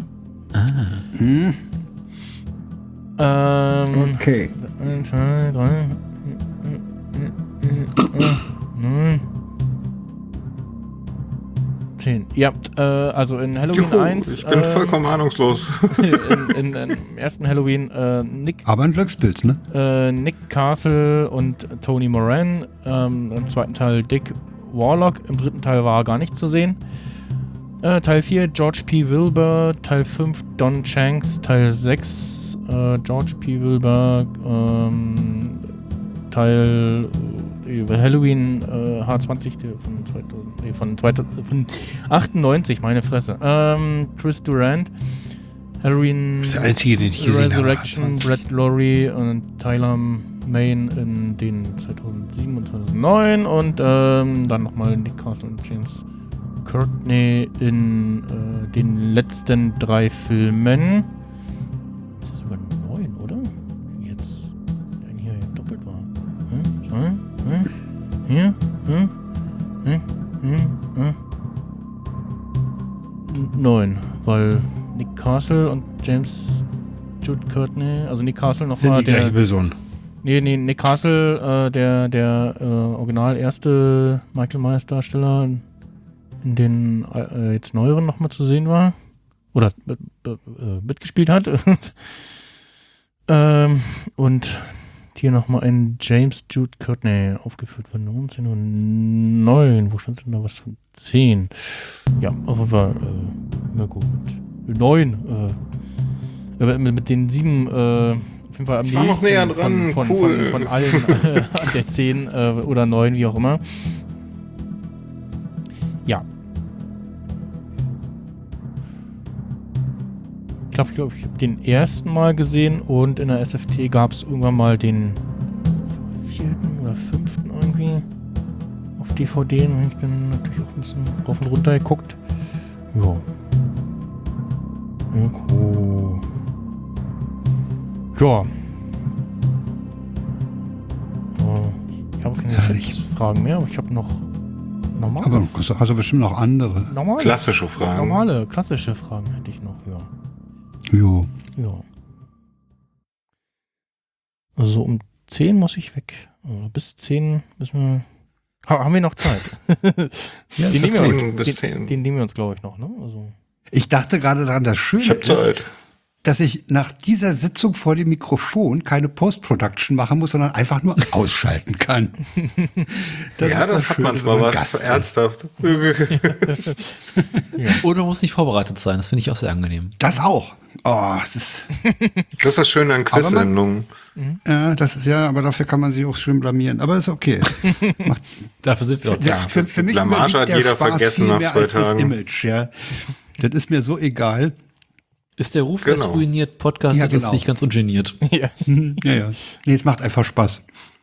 Okay. 1, 2, 3, 9, 10. Ihr habt also in Halloween 1. Ich bin vollkommen ahnungslos. Im ersten Halloween Nick. Aber ein Glückspilz, ne? Nick Castle und Tony Moran. Im zweiten Teil Dick Warlock. Im dritten Teil war er gar nicht zu sehen. Teil 4 George P. Wilbur. Teil 5 Don Shanks. Teil 6 George P. Wilbur. Teil Halloween H20 von 98, meine Fresse. Chris Durant. Halloween Das ist der einzige, den ich gesehen habe. Resurrection, Brett Lorre und Tyler Main in den 2007 und 2009 und dann nochmal Nick Castle und James Courtney in den letzten 3 Filmen. Das ist sogar 9, oder? Jetzt ein hier doppelt war. Hier? 9, weil Nick Castle und James Jude Courtney, also Nick Castle nochmal Sind die gleiche Person? Nee, Nick Castle, der original erste Michael Myers Darsteller in den jetzt neueren nochmal zu sehen war. Oder mitgespielt hat. Und hier nochmal ein James Jude Courtney aufgeführt von 1909. Wo stand denn da was von 10? Ja, auf jeden Fall Mirko mit 9. Mit den 7 auf jeden Fall am nächsten noch näher dran, cool. von allen an der 10 oder 9, wie auch immer. Ja. Ich glaube, ich habe den ersten Mal gesehen und in der SFT gab es irgendwann mal den 4. oder 5. irgendwie auf DVD. Und habe ich dann natürlich auch ein bisschen rauf und runter geguckt. Ja. Mirko. Ja. Ich habe keine Fragen mehr, aber ich habe noch normale. Aber hast du bestimmt noch andere. Klassische Fragen. Normale, klassische Fragen hätte ich noch, ja. Jo. Ja. Also um 10 muss ich weg. Also bis 10 müssen wir... Haben wir noch Zeit? Ja, den, den nehmen wir uns, glaube ich, noch, ne? Also. Ich dachte gerade daran, das Schöne Ich hab Zeit. dass ich nach dieser Sitzung vor dem Mikrofon keine Post-Production machen muss, sondern einfach nur ausschalten kann. Das hat manchmal was ernsthaft. Oder muss nicht vorbereitet sein, das finde ich auch sehr angenehm. Das auch. Oh, es ist. Das ist das Schöne an Quiz-Sendungen. Ja, das ist ja, aber dafür kann man sich auch schön blamieren. Aber ist okay. Dafür sind wir auch da. Für mich Blamage hat der jeder Spaß vergessen viel nach mehr 2 als das Tagen. Image, ja. Das ist mir so egal. Ist der Ruf erst ruiniert, Podcast Ja, das genau. nicht ganz ungeniert. Ja. Ja. Nee, es macht einfach Spaß.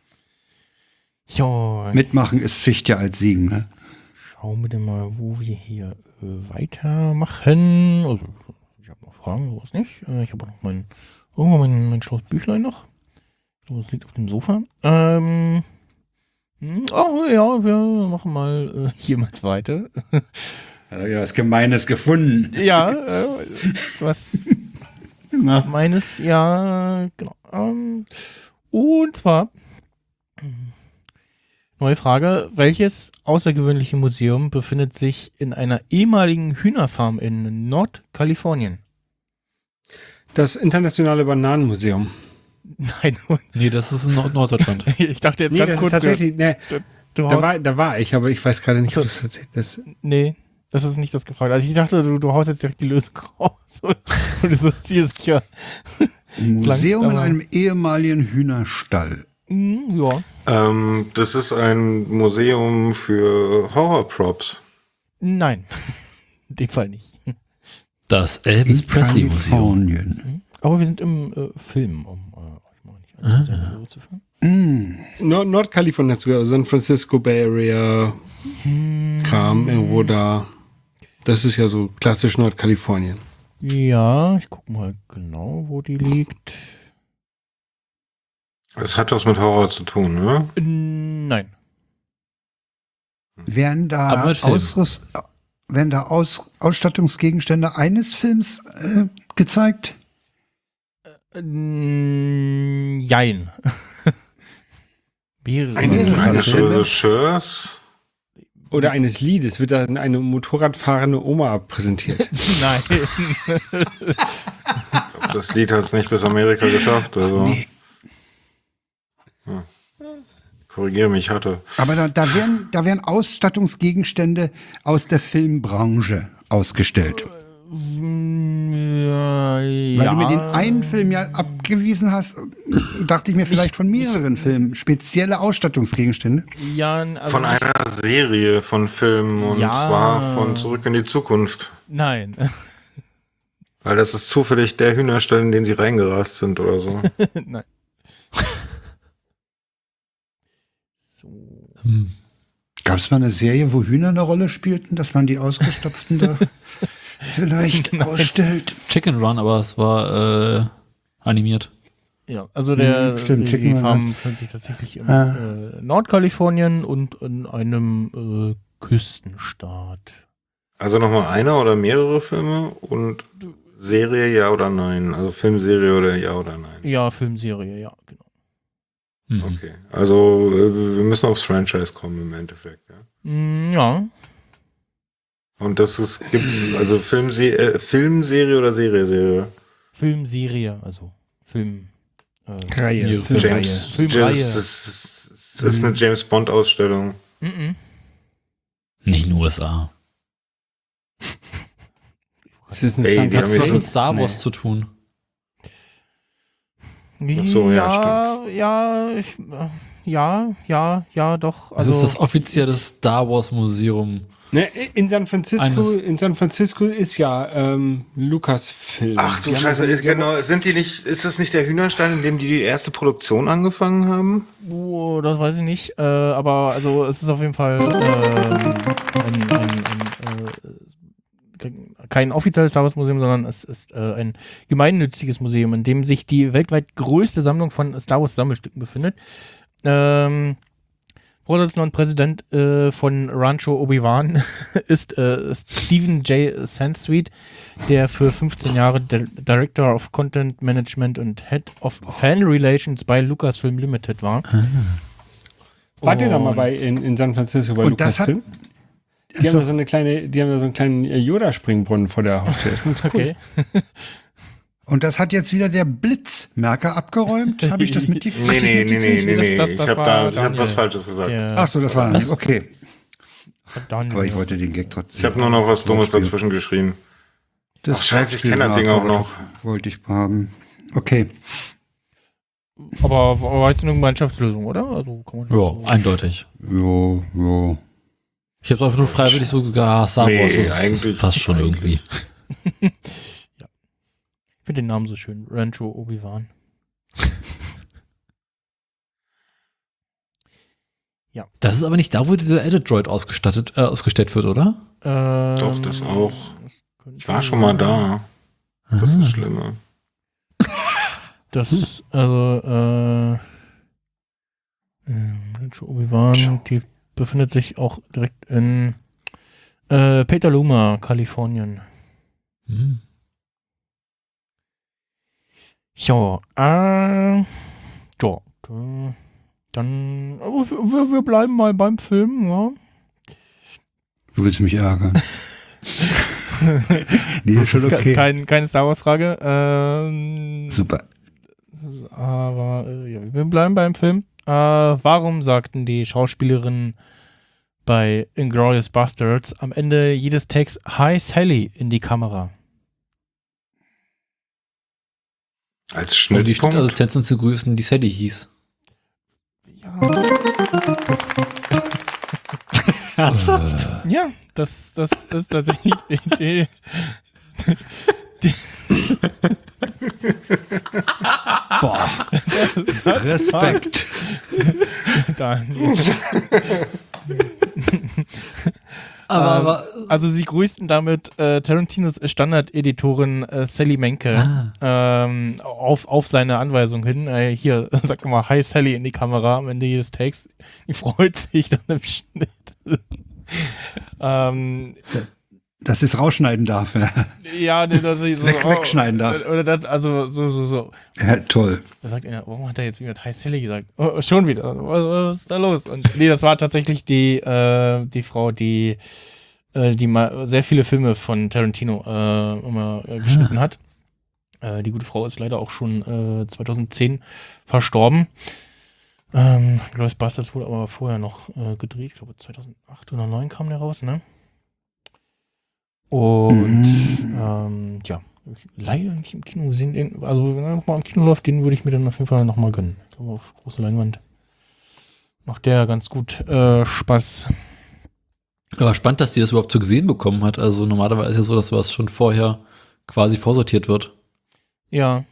Jo, Mitmachen ist Pflicht als Siegen, ne? schauen wir denn mal, wo wir hier weitermachen. Also, ich habe noch Fragen, sowas nicht. Ich habe auch noch mein schlaues Büchlein noch. So, das liegt auf dem Sofa. Oh ja, wir machen mal hiermit weiter. Hat er was Gemeines gefunden. Ja, was meines, ja, genau. Und zwar, neue Frage, welches außergewöhnliche Museum befindet sich in einer ehemaligen Hühnerfarm in Nordkalifornien? Das Internationale Bananenmuseum. Nein, Nee, das ist in Norddeutschland. ich dachte jetzt Nee, ganz das kurz, ist tatsächlich, du da war ich, aber ich weiß gerade nicht, ob das tatsächlich das. nee, das ist nicht das gefragt. Also ich dachte, du haust jetzt direkt die Lösung raus und du sagst, hier ist ja. Ein Museum in aber- einem ehemaligen Hühnerstall. Ja. Das ist ein Museum für Horrorprops. Nein, in dem Fall nicht. Das Elvis Presley Museum. Kalifornien. Aber wir sind im Film, um euch mal nicht allzu sehr in die Irre zu führen. Nordkalifornien, sogar San Francisco Bay Area Kram, irgendwo da. Das ist ja so klassisch Nordkalifornien. Ja, ich guck mal genau, wo die liegt. Es hat was mit Horror zu tun, ne? Nein. Werden da, Ausstattungsgegenstände eines Films gezeigt? Jein. Mehrere. Eines Regisseurs. Oder eines Liedes wird dann eine Motorradfahrende Oma präsentiert. Nein. Das Lied hat es nicht bis Amerika geschafft. Also. Nee. Korrigiere mich, hatte. Aber da werden Ausstattungsgegenstände aus der Filmbranche ausgestellt. Weil du mir den einen Film ja abgewiesen hast, dachte ich mir vielleicht von mehreren Filmen spezielle Ausstattungsgegenstände. Ja, also Von einer Serie von Filmen und Ja. zwar von Zurück in die Zukunft. Nein. Weil das ist zufällig der Hühnerstall, in den sie reingerast sind oder so. Nein. So. Gab es mal eine Serie, wo Hühner eine Rolle spielten, dass man die Ausgestopften da vielleicht ausstellt? Chicken Run, aber es war animiert. Ja, also Stimmt, die Chicken Farm Run. befindet sich tatsächlich in Nordkalifornien und in einem Küstenstaat. Also nochmal einer oder mehrere Filme und Serie ja oder nein? Also Filmserie oder ja oder nein? Ja, Filmserie, ja, genau. Mhm. Okay, also wir müssen aufs Franchise kommen im Endeffekt, ja. Ja, Und das ist, gibt's also Filmserie oder Serie? Filmserie, also Film. Reihe. Mehrere Filmreihe. James, Filmreihe. das ist eine James Bond Ausstellung. Nicht in den USA. Das ist ein Ey, Santa die haben Hat was jetzt- mit Star Nee. Wars zu tun? Ach so, ja, ja, doch. Also Also das ist das offizielle Star Wars Museum. Ne, in San Francisco ist ja Lucasfilm. Ach du Die haben Scheiße, ja- ist das nicht der Hühnerstall, in dem die erste Produktion angefangen haben? das weiß ich nicht. Aber also es ist auf jeden Fall kein offizielles Star Wars Museum, sondern es ist ein gemeinnütziges Museum, in dem sich die weltweit größte Sammlung von Star Wars Sammelstücken befindet. Vorsitzender und Präsident von Rancho Obi-Wan ist Stephen J. Sansweet, der für 15 Jahre Director of Content Management und Head of Fan Relations bei Lucasfilm Limited war. Wart ihr da mal in San Francisco bei Und das hat- Lucasfilm? Die haben da so einen kleinen Yoda-Springbrunnen vor der Haustür. Das ist ganz cool. Okay. Und das hat jetzt wieder der Blitzmerker abgeräumt? Habe ich das mitgekriegt? Nee. Das Ich war habe Daniel. was Falsches gesagt. Ach so, das war dann nicht. Okay. Daniel. Aber ich wollte den Gag trotzdem. Ich habe nur noch was Dummes dazwischen geschrien. Das Ach, scheiße, ich kenn das Ding auch noch. Wollte ich haben. Okay. Aber war jetzt eine Gemeinschaftslösung, oder? Also kann man Ja, so eindeutig. Jo. Ich habe einfach nur freiwillig so Star Wars. Nee, Das eigentlich- passt schon irgendwie. Ich finde den Namen so schön. Rancho Obi-Wan. Ja. Das ist aber nicht da, wo dieser Edit-Droid ausgestellt wird, oder? Doch, das auch. Ich war schon mal da. Das ist das Schlimme. Das, also, Rancho Obi-Wan, die befindet sich auch direkt in Petaluma, Kalifornien. Hm. Ja, dann, aber wir bleiben mal beim Film, ja. Du willst mich ärgern. Nee, ist schon okay. Keine Star Wars-Frage. Super. Aber ja, wir bleiben beim Film. Warum sagten die Schauspielerinnen bei Inglourious Basterds am Ende jedes Takes Hi Sally in die Kamera? Als Die Schnittpunkt. Schnittassistentin zu grüßen, die Sally hieß. Ja, ja, das ist tatsächlich die Idee. Boah. Respekt. Daniel. Aber Also sie grüßten damit Tarantinos Standard-Editorin Sally Menke auf seine Anweisung hin. Hier, sag mal Hi Sally in die Kamera am Ende jedes Takes. Die freut sich dann im Schnitt. Dass es rausschneiden darf. Ja, dass ich so, Wegschneiden darf. Oder das, also so. Ja, toll. Da sagt er, warum hat er jetzt wieder Hi Sally gesagt? Oh, schon wieder. Was ist da los? Und nee, das war tatsächlich die Frau, die mal sehr viele Filme von Tarantino immer geschnitten hat. Die gute Frau ist leider auch schon 2010 verstorben. Inglourious Basterds wurde aber vorher noch gedreht. Ich glaube 2008 oder 2009 kam der raus, ne? Und ja, leider nicht im Kino gesehen. Also wenn er nochmal im Kino läuft, den würde ich mir dann auf jeden Fall nochmal gönnen. Ich glaube, auf große Leinwand macht der ganz gut Spaß. Aber spannend, dass die das überhaupt so gesehen bekommen hat. Also normalerweise ist ja so, dass was schon vorher quasi vorsortiert wird. Ja.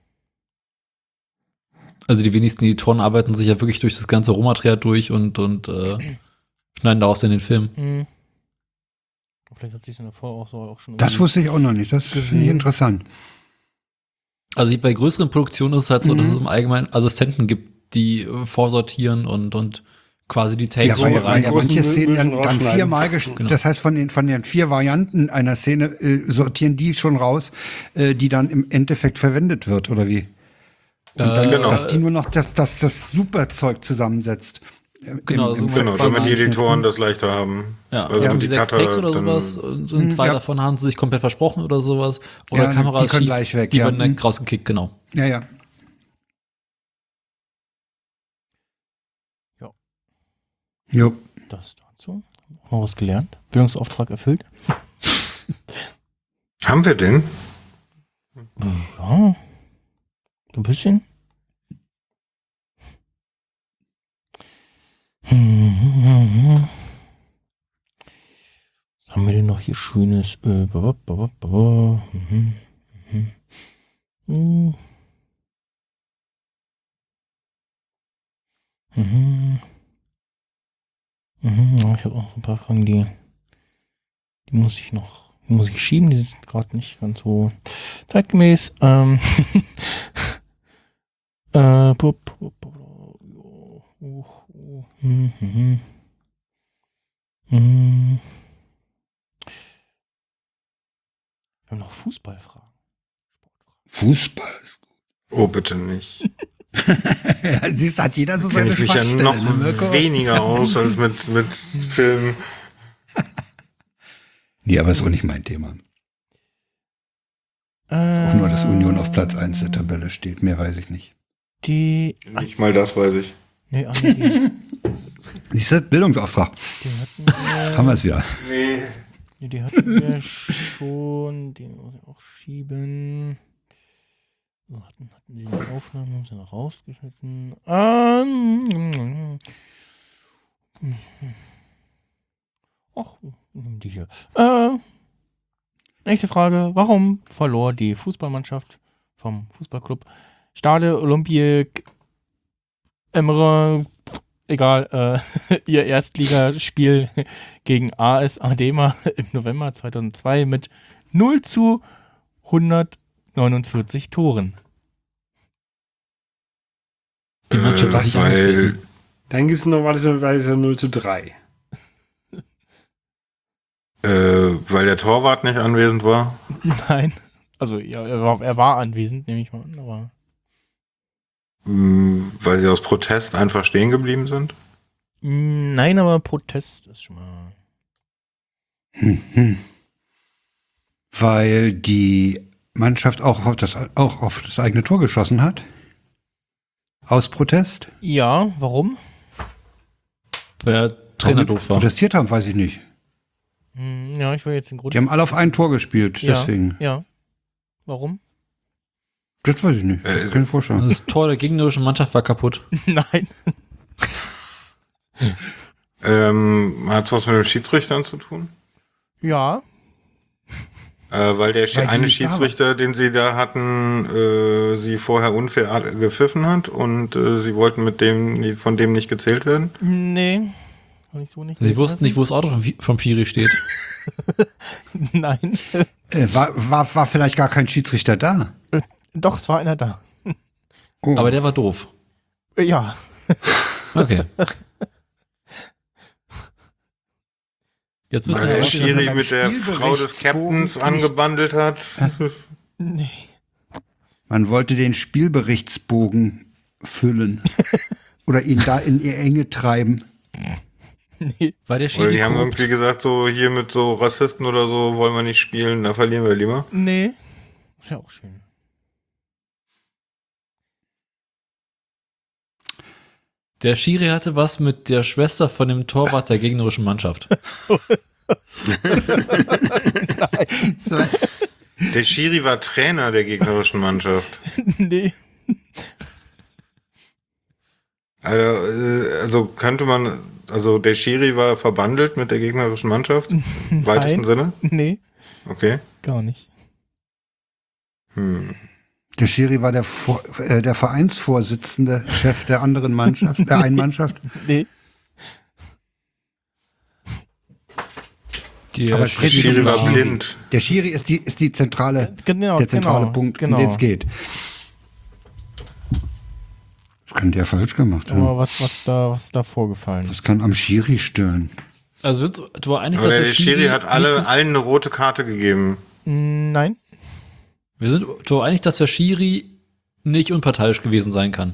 Also die wenigsten Editoren arbeiten sich ja wirklich durch das ganze Rohmaterial durch und schneiden daraus dann den Film. Mhm. Vielleicht hat sich dann davor auch schon. Das wusste ich auch noch nicht. Das ist nicht interessant. Also bei größeren Produktionen ist es halt so, dass es im Allgemeinen Assistenten gibt, die vorsortieren und quasi die Takes Ja, weil vorbereiten. manche Szenen dann rausschneiden. viermal Genau. Das heißt, von den 4 Varianten einer Szene sortieren die schon raus, die dann im Endeffekt verwendet wird, oder wie? Und dann, Genau. dass die nur noch das Superzeug zusammensetzt. Genau, so Genau, quasi damit die Editoren das leichter haben. Ja, Also also die die 6 Cutter Takes oder dann- sowas und 2 ja. davon haben sie sich komplett versprochen oder sowas. Oder Ja, Kamera die ist können schief, gleich weg, die ja. werden dann rausgekickt, genau. Ja, ja. Ja. Jo. Das dazu. Noch was gelernt. Bildungsauftrag erfüllt. Haben wir den? Ja. So ein bisschen. Was haben wir denn noch hier Schönes? Ja, ich habe auch ein paar Fragen, die muss ich schieben, die sind gerade nicht ganz so zeitgemäß. Wir haben noch Fußballfragen. Fußball. Oh, bitte nicht. Ja, siehst du, hat jeder so Kenne seine ich mich ja Schwachstellen, noch ne, Mirko? weniger aus als mit Filmen. Nee, aber ist auch nicht mein Thema. Auch nur, dass Union auf Platz 1 der Tabelle steht. Mehr weiß ich nicht. Die. Nicht mal das weiß ich. Nee, die Siehst du, Bildungsauftrag. hatten wir. Haben wir es wieder. Nee. Nee, die hatten wir schon. Den muss ich auch schieben. So, hatten die Aufnahmen, haben sie noch rausgeschnitten. Ach, die hier. Nächste Frage. Warum verlor die Fußballmannschaft vom Fußballclub Stade Olympique Emre, egal, ihr Erstligaspiel gegen AS Adema im November 2002 mit 0:149 Toren? Die Mannschaft hat nicht angetreten. Dann gibt es noch was, weil es ja 0:3. Weil der Torwart nicht anwesend war. Nein. Also, ja, er war anwesend, nehme ich mal an, aber. Weil sie aus Protest einfach stehen geblieben sind. Nein, aber Protest ist schon mal. Weil die Mannschaft auch auf das eigene Tor geschossen hat? Aus Protest? Ja, warum? Weil der Trainer doof war. Protestiert haben, weiß ich nicht. Ja, ich will jetzt den Grund. Die haben alle auf ein Tor gespielt, deswegen. Ja. Warum? Das weiß ich nicht. Keine Vorstellung. Das Tor der gegnerischen Mannschaft war kaputt. Nein. Hat es was mit den Schiedsrichtern zu tun? Ja. Weil der Weil die eine nicht da Schiedsrichter, den sie da hatten, sie vorher unfair gepfiffen hat und sie wollten von dem nicht gezählt werden? Nee. Kann ich so nicht. Sie wussten nicht, wo das Auto vom Schiri steht. Nein. War vielleicht gar kein Schiedsrichter da? Doch, es war einer da. Oh. Aber der war doof. Ja. Okay. Jetzt müssen Weil wir der ja Schiri beim mit der Frau des Spielberichtsbogen Captains angebandelt hat. Nee. Man wollte den Spielberichtsbogen füllen. Oder ihn da in die Enge treiben. Nee. Weil der Oder Schiri die haben korrupt. irgendwie gesagt, so hier mit so Rassisten oder so wollen wir nicht spielen, da verlieren wir lieber. Nee. Ist ja auch schön. Der Schiri hatte was mit der Schwester von dem Torwart der gegnerischen Mannschaft. So, Der Schiri war Trainer der gegnerischen Mannschaft. Nee. Also könnte man, also der Schiri war verbandelt mit der gegnerischen Mannschaft? Im weitesten Sinne? Nee. Okay. Gar nicht. der Schiri war der Vereinsvorsitzende, Chef der anderen Mannschaft, der einen Mannschaft. Nee. Aber Der es dreht sich Schiri um den war blind. Der Schiri ist die zentrale, Genau, der zentrale genau, Punkt, genau. um den es geht. Das kann der falsch gemacht haben. Aber was ist da vorgefallen? Das kann am Schiri stören. Also du war einig, Aber dass der Schiri hat allen eine rote Karte gegeben. Nein. du war einig, dass der Schiri nicht unparteiisch gewesen sein kann.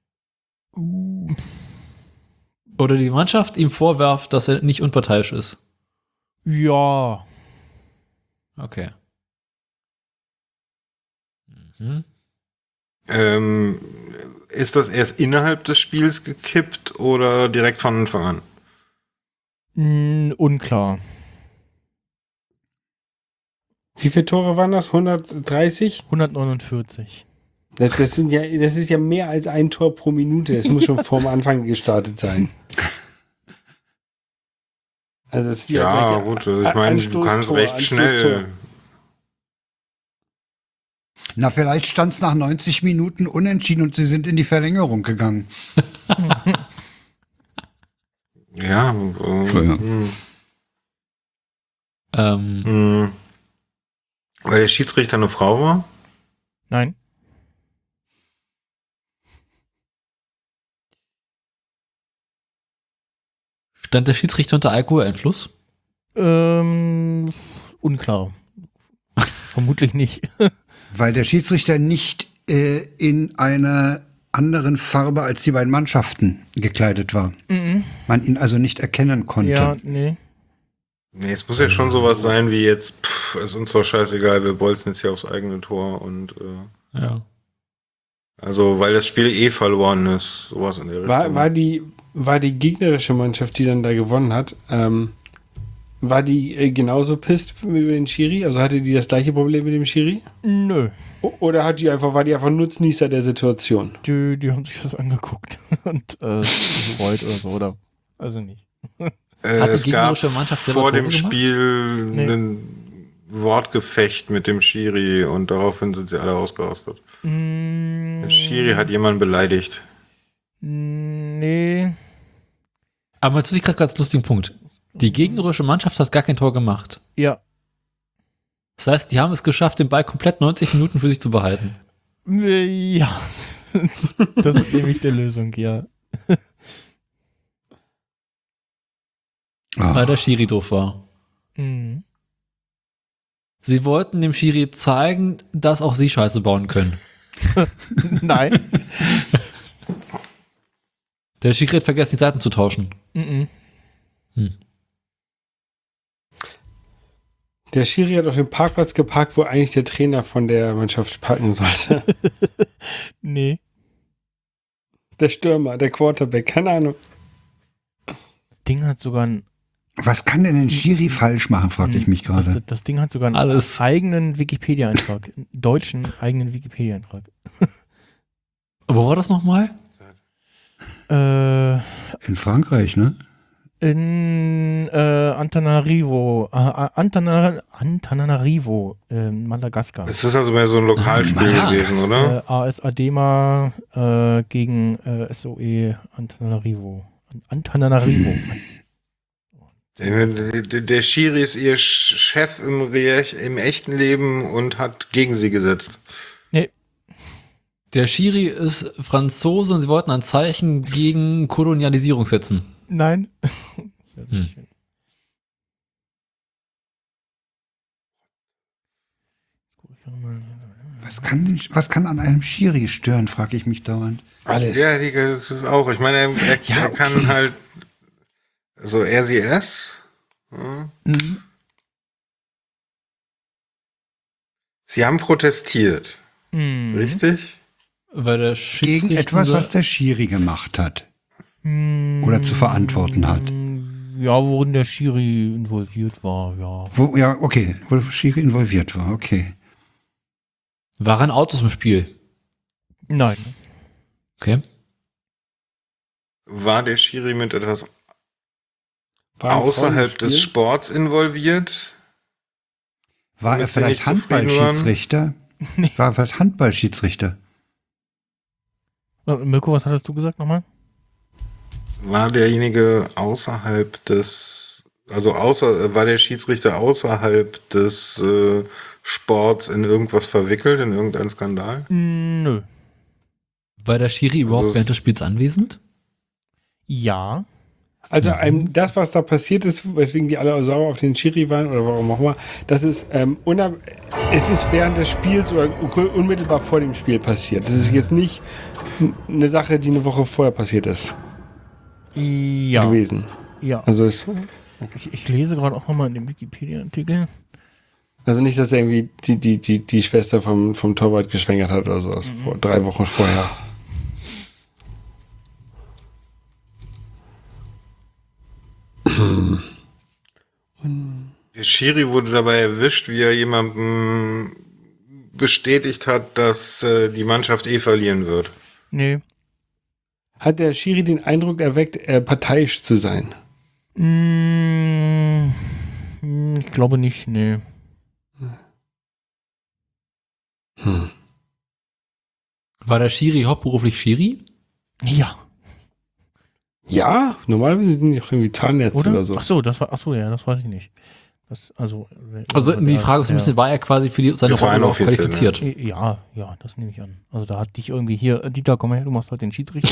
Oder die Mannschaft ihm vorwerft, dass er nicht unparteiisch ist. Ja. Okay. Mhm. Ist das erst innerhalb des Spiels gekippt oder direkt von Anfang an? Unklar. Wie viele Tore waren das? 130? 149. Das ist ja mehr als ein Tor pro Minute. Das muss schon vorm Anfang gestartet sein. Also es ist Ja, gut, also ich meine, du kannst recht schnell. Na, vielleicht stand es nach 90 Minuten unentschieden und sie sind in die Verlängerung gegangen. Ja. Weil der Schiedsrichter eine Frau war? Nein. Stand der Schiedsrichter unter Alkoholeinfluss? Unklar. Vermutlich nicht. Weil der Schiedsrichter nicht in einer anderen Farbe als die beiden Mannschaften gekleidet war. Man ihn also nicht erkennen konnte. Ja, nee. Nee, es muss ja schon sowas sein wie jetzt, ist uns doch scheißegal, wir bolzen jetzt hier aufs eigene Tor und Ja. also, weil das Spiel eh verloren ist, sowas in der Richtung. War die gegnerische Mannschaft, die dann da gewonnen hat, war die genauso pisst über den Schiri? Also hatte die das gleiche Problem mit dem Schiri? Nö. Oder war die einfach Nutznießer der Situation? Die haben sich das angeguckt und gefreut oder so, oder? Also nicht. Hat die Es gab gegnerische Mannschaft selber vor dem Tore gemacht? Spiel Nee. Wortgefecht mit dem Schiri und daraufhin sind sie alle ausgerastet. Der Schiri hat jemanden beleidigt. Nee. Aber jetzt finde ich gerade ganz lustigen Punkt. Die gegnerische Mannschaft hat gar kein Tor gemacht. Ja. Das heißt, die haben es geschafft, den Ball komplett 90 Minuten für sich zu behalten. Ja. Das ist nämlich die Lösung, ja. Weil der Schiri doof war. Mhm. Sie wollten dem Schiri zeigen, dass auch sie Scheiße bauen können. Nein. Der Schiri hat vergessen, die Seiten zu tauschen. Mhm. Der Schiri hat auf dem Parkplatz geparkt, wo eigentlich der Trainer von der Mannschaft parken sollte. Nee. Der Stürmer, der Quarterback, keine Ahnung. Das Ding hat sogar ein Was kann denn ein Schiri falsch machen, frage ich mich gerade. Das Ding hat sogar einen Alles. eigenen Wikipedia-Eintrag. Einen deutschen eigenen Wikipedia-Eintrag. Wo war das nochmal? In Frankreich, ne? In Antananarivo. Antananarivo, Madagaskar. Es ist also mehr so ein Lokalspiel gewesen, oder? AS Adema gegen SOE Antananarivo. Antananarivo. Der Schiri ist ihr Chef im echten Leben und hat gegen sie gesetzt. Nee. Der Schiri ist Franzose und sie wollten ein Zeichen gegen Kolonialisierung setzen. Nein. Das wäre Hm. schön. Was kann an einem Schiri stören, frage ich mich dauernd. Alles. Ja, das ist auch. Ich meine, er kann halt so RCS. Ja. Mhm. Sie haben protestiert, Mhm. richtig? Weil der Gegen etwas, was der Schiri gemacht hat. Oder zu verantworten hat. Ja, worin der Schiri involviert war, ja. Wo Schiri involviert war, okay. Waren Autos im Spiel? Nein. Okay. War der Schiri mit etwas Waren Frauen im außerhalb Spiel? des Sports involviert? War er Damit sie nicht vielleicht zufrieden Handballschiedsrichter? Nee. War er vielleicht Handballschiedsrichter? Mirko, was hattest du gesagt nochmal? War derjenige außerhalb des, war der Schiedsrichter außerhalb des Sports in irgendwas verwickelt, in irgendeinen Skandal? Nö. War der Schiri überhaupt Also während des Spiels anwesend? Ja. Also das, was da passiert ist, weswegen die alle sauer auf den Schiri waren oder warum auch immer, das ist es ist während des Spiels oder unmittelbar vor dem Spiel passiert. Das ist jetzt nicht eine Sache, die eine Woche vorher passiert ist Ja. gewesen. Ja. Also Ich lese gerade auch nochmal in dem Wikipedia-Artikel. also nicht, dass er irgendwie die Schwester vom Torwart geschwängert hat oder sowas. 3 Wochen vorher. Der Schiri wurde dabei erwischt, wie er jemandem bestätigt hat, dass die Mannschaft verlieren wird. Nee. Hat der Schiri den Eindruck erweckt, parteiisch zu sein? Ich glaube nicht, nee. War der Schiri hauptberuflich Schiri? Ja. Ja, normalerweise sind die auch irgendwie Zahnärzte oder so. Achso, das weiß ich nicht. Also die Frage ist ein bisschen, war er quasi für seine Das war Rolle auch inoffiziell, qualifiziert? Ja, das nehme ich an. Also da hat dich irgendwie hier, Dieter, komm mal her, du machst halt den Schiedsrichter.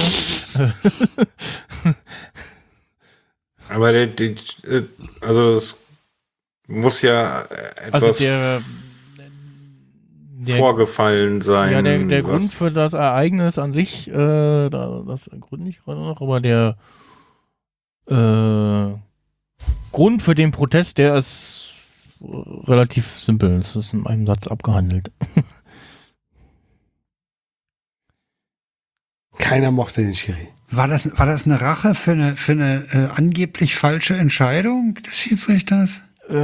Aber das muss ja etwas vorgefallen sein. Ja, der Grund für das Ereignis an sich, das Grund nicht gerade noch, aber der Grund für den Protest, der ist relativ simpel. Das ist in einem Satz abgehandelt. Keiner mochte den Schiri. War das eine Rache für eine angeblich falsche Entscheidung des Schiedsrichters?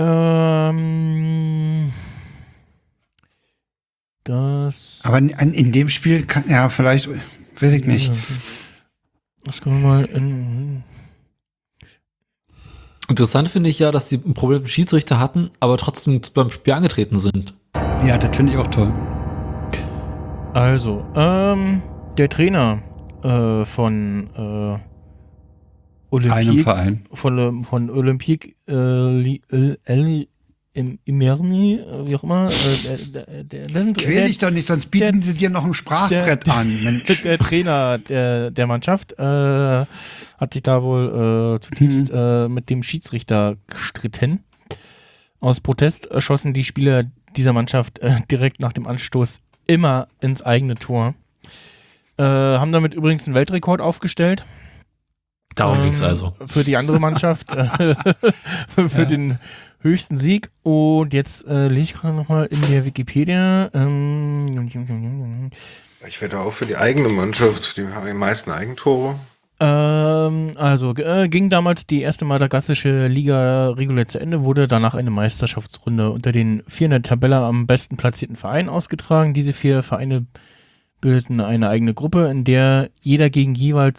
Das. Aber in dem Spiel kann, ja, vielleicht, weiß ich nicht. Das können wir mal in. Interessant finde ich ja, dass sie ein Problem mit dem Schiedsrichter hatten, aber trotzdem beim Spiel angetreten sind. Ja, das finde ich auch toll. Also, der Trainer von Einem Verein. Von Olympique Imerni, wie auch immer. Quäl dich doch nicht, sonst bieten sie dir noch ein Sprachbrett an, Mensch. Der Trainer der Mannschaft hat sich da wohl zutiefst mit dem Schiedsrichter gestritten. Aus Protest schossen die Spieler dieser Mannschaft direkt nach dem Anstoß immer ins eigene Tor. Haben damit übrigens einen Weltrekord aufgestellt. Darum ging es also. Für die andere Mannschaft. Für den höchsten Sieg. Und jetzt lese ich gerade nochmal in der Wikipedia. Ich werde auch für die eigene Mannschaft, die haben die meisten Eigentore. Ging damals die erste madagassische Liga regulär zu Ende, wurde danach eine Meisterschaftsrunde unter den 4 in der Tabelle am besten platzierten Vereinen ausgetragen. Diese 4 Vereine bildeten eine eigene Gruppe, in der jeder gegen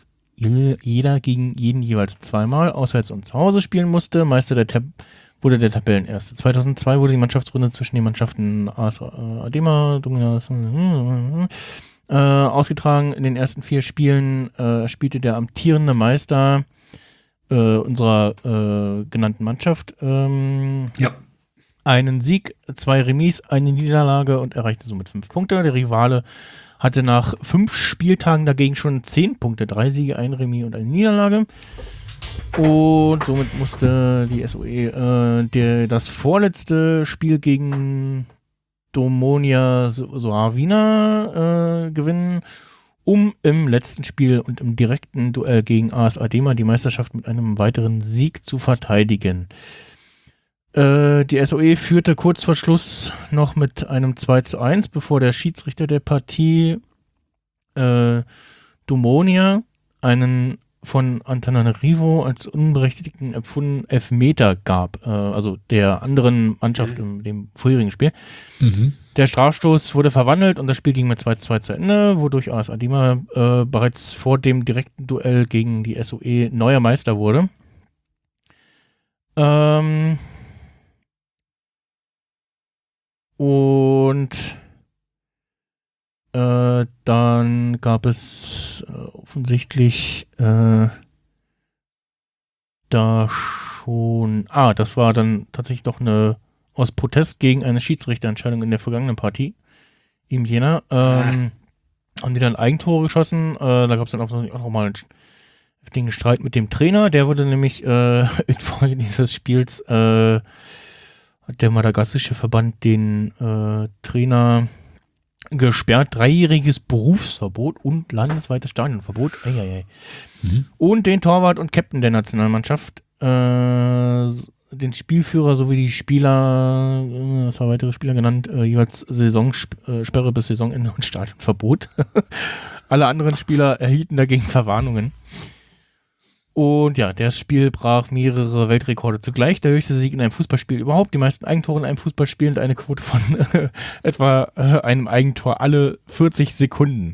jeden jeweils zweimal auswärts und zu Hause spielen musste. Meister wurde der Tabellenerste. 2002 wurde die Mannschaftsrunde zwischen den Mannschaften AS Adema, Dominas ausgetragen. In den ersten 4 Spielen spielte der amtierende Meister unserer genannten Mannschaft einen Sieg, 2 Remis, eine Niederlage und erreichte somit 5 Punkte. Der Rivale hatte nach 5 Spieltagen dagegen schon 10 Punkte, 3 Siege, 1 Remis und eine Niederlage. Und somit musste die SOE das vorletzte Spiel gegen Domonia Soavina gewinnen, um im letzten Spiel und im direkten Duell gegen AS Adema die Meisterschaft mit einem weiteren Sieg zu verteidigen. Die SOE führte kurz vor Schluss noch mit einem 2:1, bevor der Schiedsrichter der Partie Domonia einen von Antananarivo als unberechtigten empfundenen Elfmeter gab, also der anderen Mannschaft in dem vorherigen Spiel. Mhm. Der Strafstoß wurde verwandelt und das Spiel ging mit 2:2 zu Ende, wodurch AS Adema bereits vor dem direkten Duell gegen die SOE neuer Meister wurde. Und dann gab es offensichtlich da schon, das war dann tatsächlich doch aus Protest gegen eine Schiedsrichterentscheidung in der vergangenen Partie im Jena, haben die dann Eigentore geschossen, da gab es dann auch nochmal einen heftigen Streit mit dem Trainer, der wurde nämlich infolge dieses Spiels hat der madagassische Verband den Trainer gesperrt, 3-jähriges Berufsverbot und landesweites Stadionverbot. Und den Torwart und Captain der Nationalmannschaft, den Spielführer sowie die Spieler, das war weitere Spieler genannt, jeweils Saisonsperre bis Saisonende und Stadionverbot. Alle anderen Spieler erhielten dagegen Verwarnungen. Und ja, das Spiel brach mehrere Weltrekorde zugleich. Der höchste Sieg in einem Fußballspiel überhaupt, die meisten Eigentore in einem Fußballspiel und eine Quote von etwa einem Eigentor alle 40 Sekunden.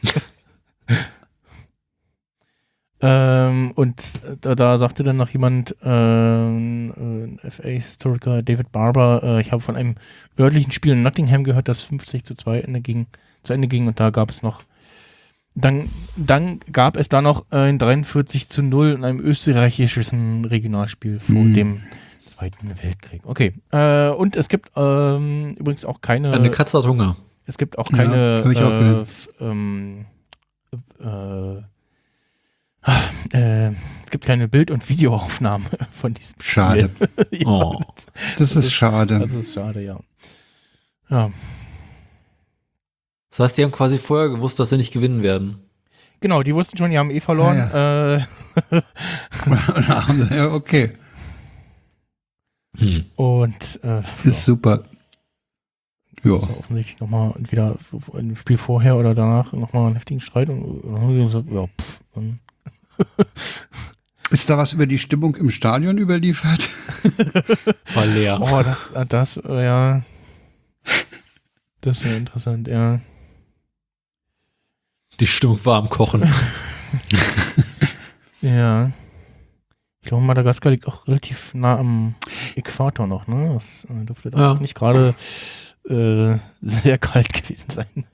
Und da sagte dann noch jemand, FA-Historiker David Barber, ich habe von einem örtlichen Spiel in Nottingham gehört, das 50:2 zu Ende ging und da gab es noch Dann gab es da noch ein 43:0 in einem österreichischen Regionalspiel vor dem Zweiten Weltkrieg. Okay. Und es gibt übrigens auch keine. Eine Katze hat Hunger. Es gibt auch keine. Es gibt keine Bild- und Videoaufnahme von diesem Spiel. Schade. Ja, das ist schade. Das ist schade, ja. Ja. Das heißt, die haben quasi vorher gewusst, dass sie nicht gewinnen werden. Genau, die wussten schon, die haben verloren. Ja. Ja, okay. Und ist super. Ja. Also offensichtlich nochmal entweder im Spiel vorher oder danach nochmal einen heftigen Streit und dann haben die gesagt, ja, Ist da was über die Stimmung im Stadion überliefert? War leer. Oh, das ja. Das ist ja interessant, ja. Die Stimmung war am Kochen. Ja. Ich glaube, Madagaskar liegt auch relativ nah am Äquator noch, ne? Das dürfte auch nicht gerade sehr kalt gewesen sein.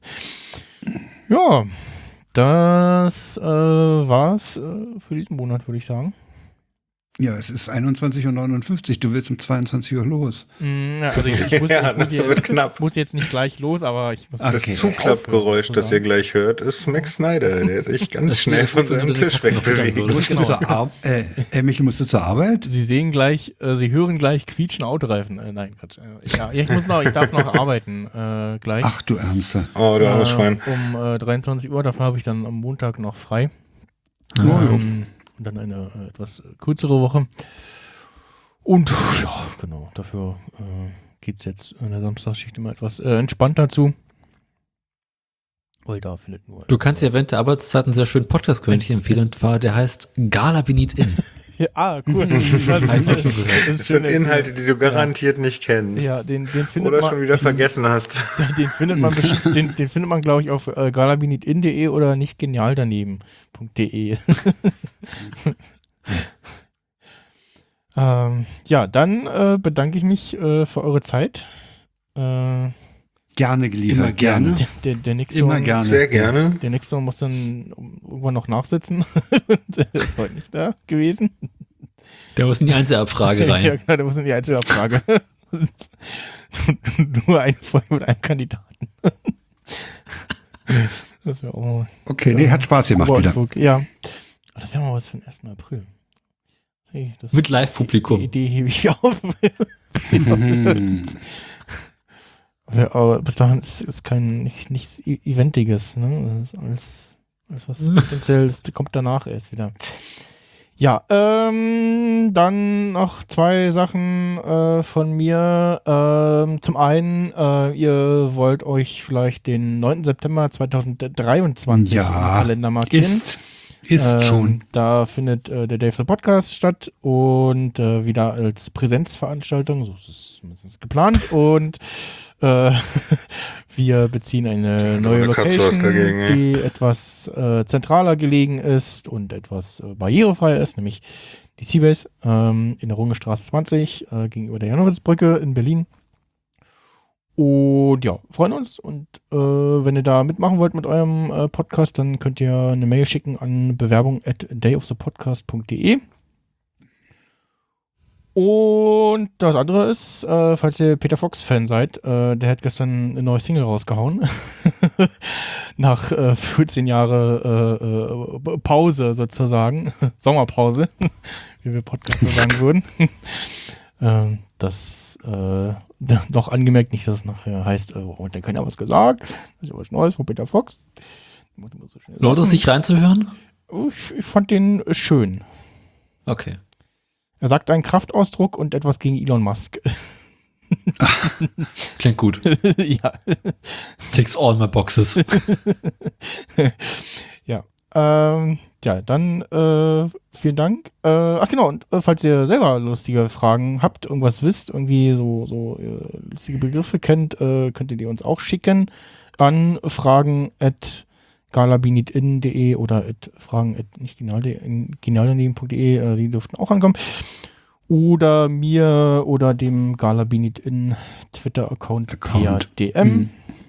Ja, das war's für diesen Monat, würde ich sagen. Ja, es ist 21:59 Uhr, du willst um 22 Uhr los. Ja, also ich muss jetzt nicht gleich los, aber ich muss... Das Zuklappgeräusch, das ihr gleich hört, ist Max Snyder, der sich ganz schnell von seinem Tisch wegbewegt. Michael, musst du zur Arbeit? Sie hören gleich quietschen Autoreifen. Nein, Quatsch. Ich darf noch arbeiten gleich. Ach du Ärmste. Oh, du armes Schwein. Um 23 Uhr, dafür habe ich dann am Montag noch frei. Und dann eine etwas kürzere Woche. Und ja, genau, dafür geht es jetzt in der Samstagsschicht immer etwas entspannter zu. Weil da findet nur... Du kannst ja während der Arbeitszeit einen sehr schönen Podcast empfehlen, und zwar, der heißt Gala Benit In. Cool. Das sind Inhalte, die du garantiert nicht kennst. Ja, den findet oder man, schon wieder vergessen hast. Den findet man, glaube ich, auf galabinitin.de oder nichtgenialdaneben.de. Ja, dann bedanke ich mich für eure Zeit. Gerne geliefert. Immer gerne. Der nächste immer gerne. Sehr gerne. Der nächste muss dann irgendwann noch nachsitzen. Der ist heute nicht da gewesen. Der muss in die Einzelabfrage rein. Ja, genau, der muss in die Einzelabfrage. Nur eine Folge mit einem Kandidaten. Das wäre auch mal. Okay, nee, hat Spaß gemacht wieder. Ja. Das wäre mal was für den 1. April. Mit Live-Publikum. Die Idee hebe ich auf. Aber bis dahin ist nichts Eventiges, ne? Das ist alles was potenziell ist, kommt danach erst wieder. Ja, dann noch 2 Sachen von mir. Zum einen, ihr wollt euch vielleicht den 9. September 2023 im Kalender markieren. Ist schon. Da findet der Dave the Podcast statt und wieder als Präsenzveranstaltung, so ist es zumindest geplant. Und wir beziehen eine neue Location, die etwas zentraler gelegen ist und etwas barrierefreier ist, nämlich die Seabase in der Rungestraße 20 gegenüber der Janowitz-Brücke in Berlin. Und ja, freuen uns. Und wenn ihr da mitmachen wollt mit eurem Podcast, dann könnt ihr eine Mail schicken an bewerbung@dayofthepodcast.de. Und das andere ist, falls ihr Peter Fox-Fan seid, der hat gestern eine neue Single rausgehauen. Nach 14 Jahre Pause sozusagen. Sommerpause, wie wir Podcaster sagen würden. Das noch angemerkt, nicht, dass es nachher heißt, und dann keiner was gesagt. Das ist ja was Neues von Peter Fox. Lohnt es sich reinzuhören? Ich fand den schön. Okay. Er sagt einen Kraftausdruck und etwas gegen Elon Musk. Klingt gut. Ja. Ticks all my boxes. Ja. Ja, dann vielen Dank. Ach genau, und falls ihr selber lustige Fragen habt, irgendwas wisst, irgendwie so lustige Begriffe kennt, könnt ihr die uns auch schicken an fragen@galabinitin.de oder fragen@nichtgenialdaneben.de, die dürften auch ankommen. Oder mir oder dem Galabinitin Twitter-Account per DM.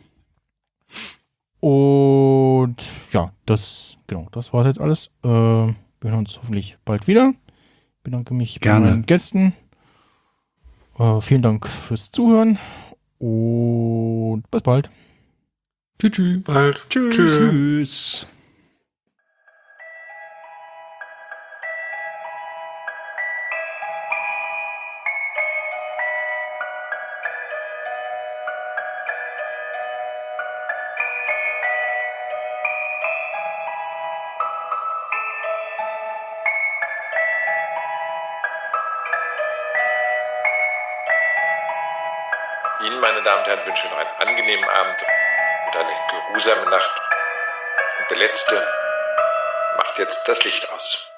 Und ja, das war jetzt alles. Wir hören uns hoffentlich bald wieder. Ich bedanke mich bei meinen Gästen. Vielen Dank fürs Zuhören und bis bald. Tschüss. Bald. Tschüss. Ihnen, meine Damen und Herren, wünsche ich noch einen angenehmen Abend und eine geruhsame Nacht. Und der Letzte macht jetzt das Licht aus.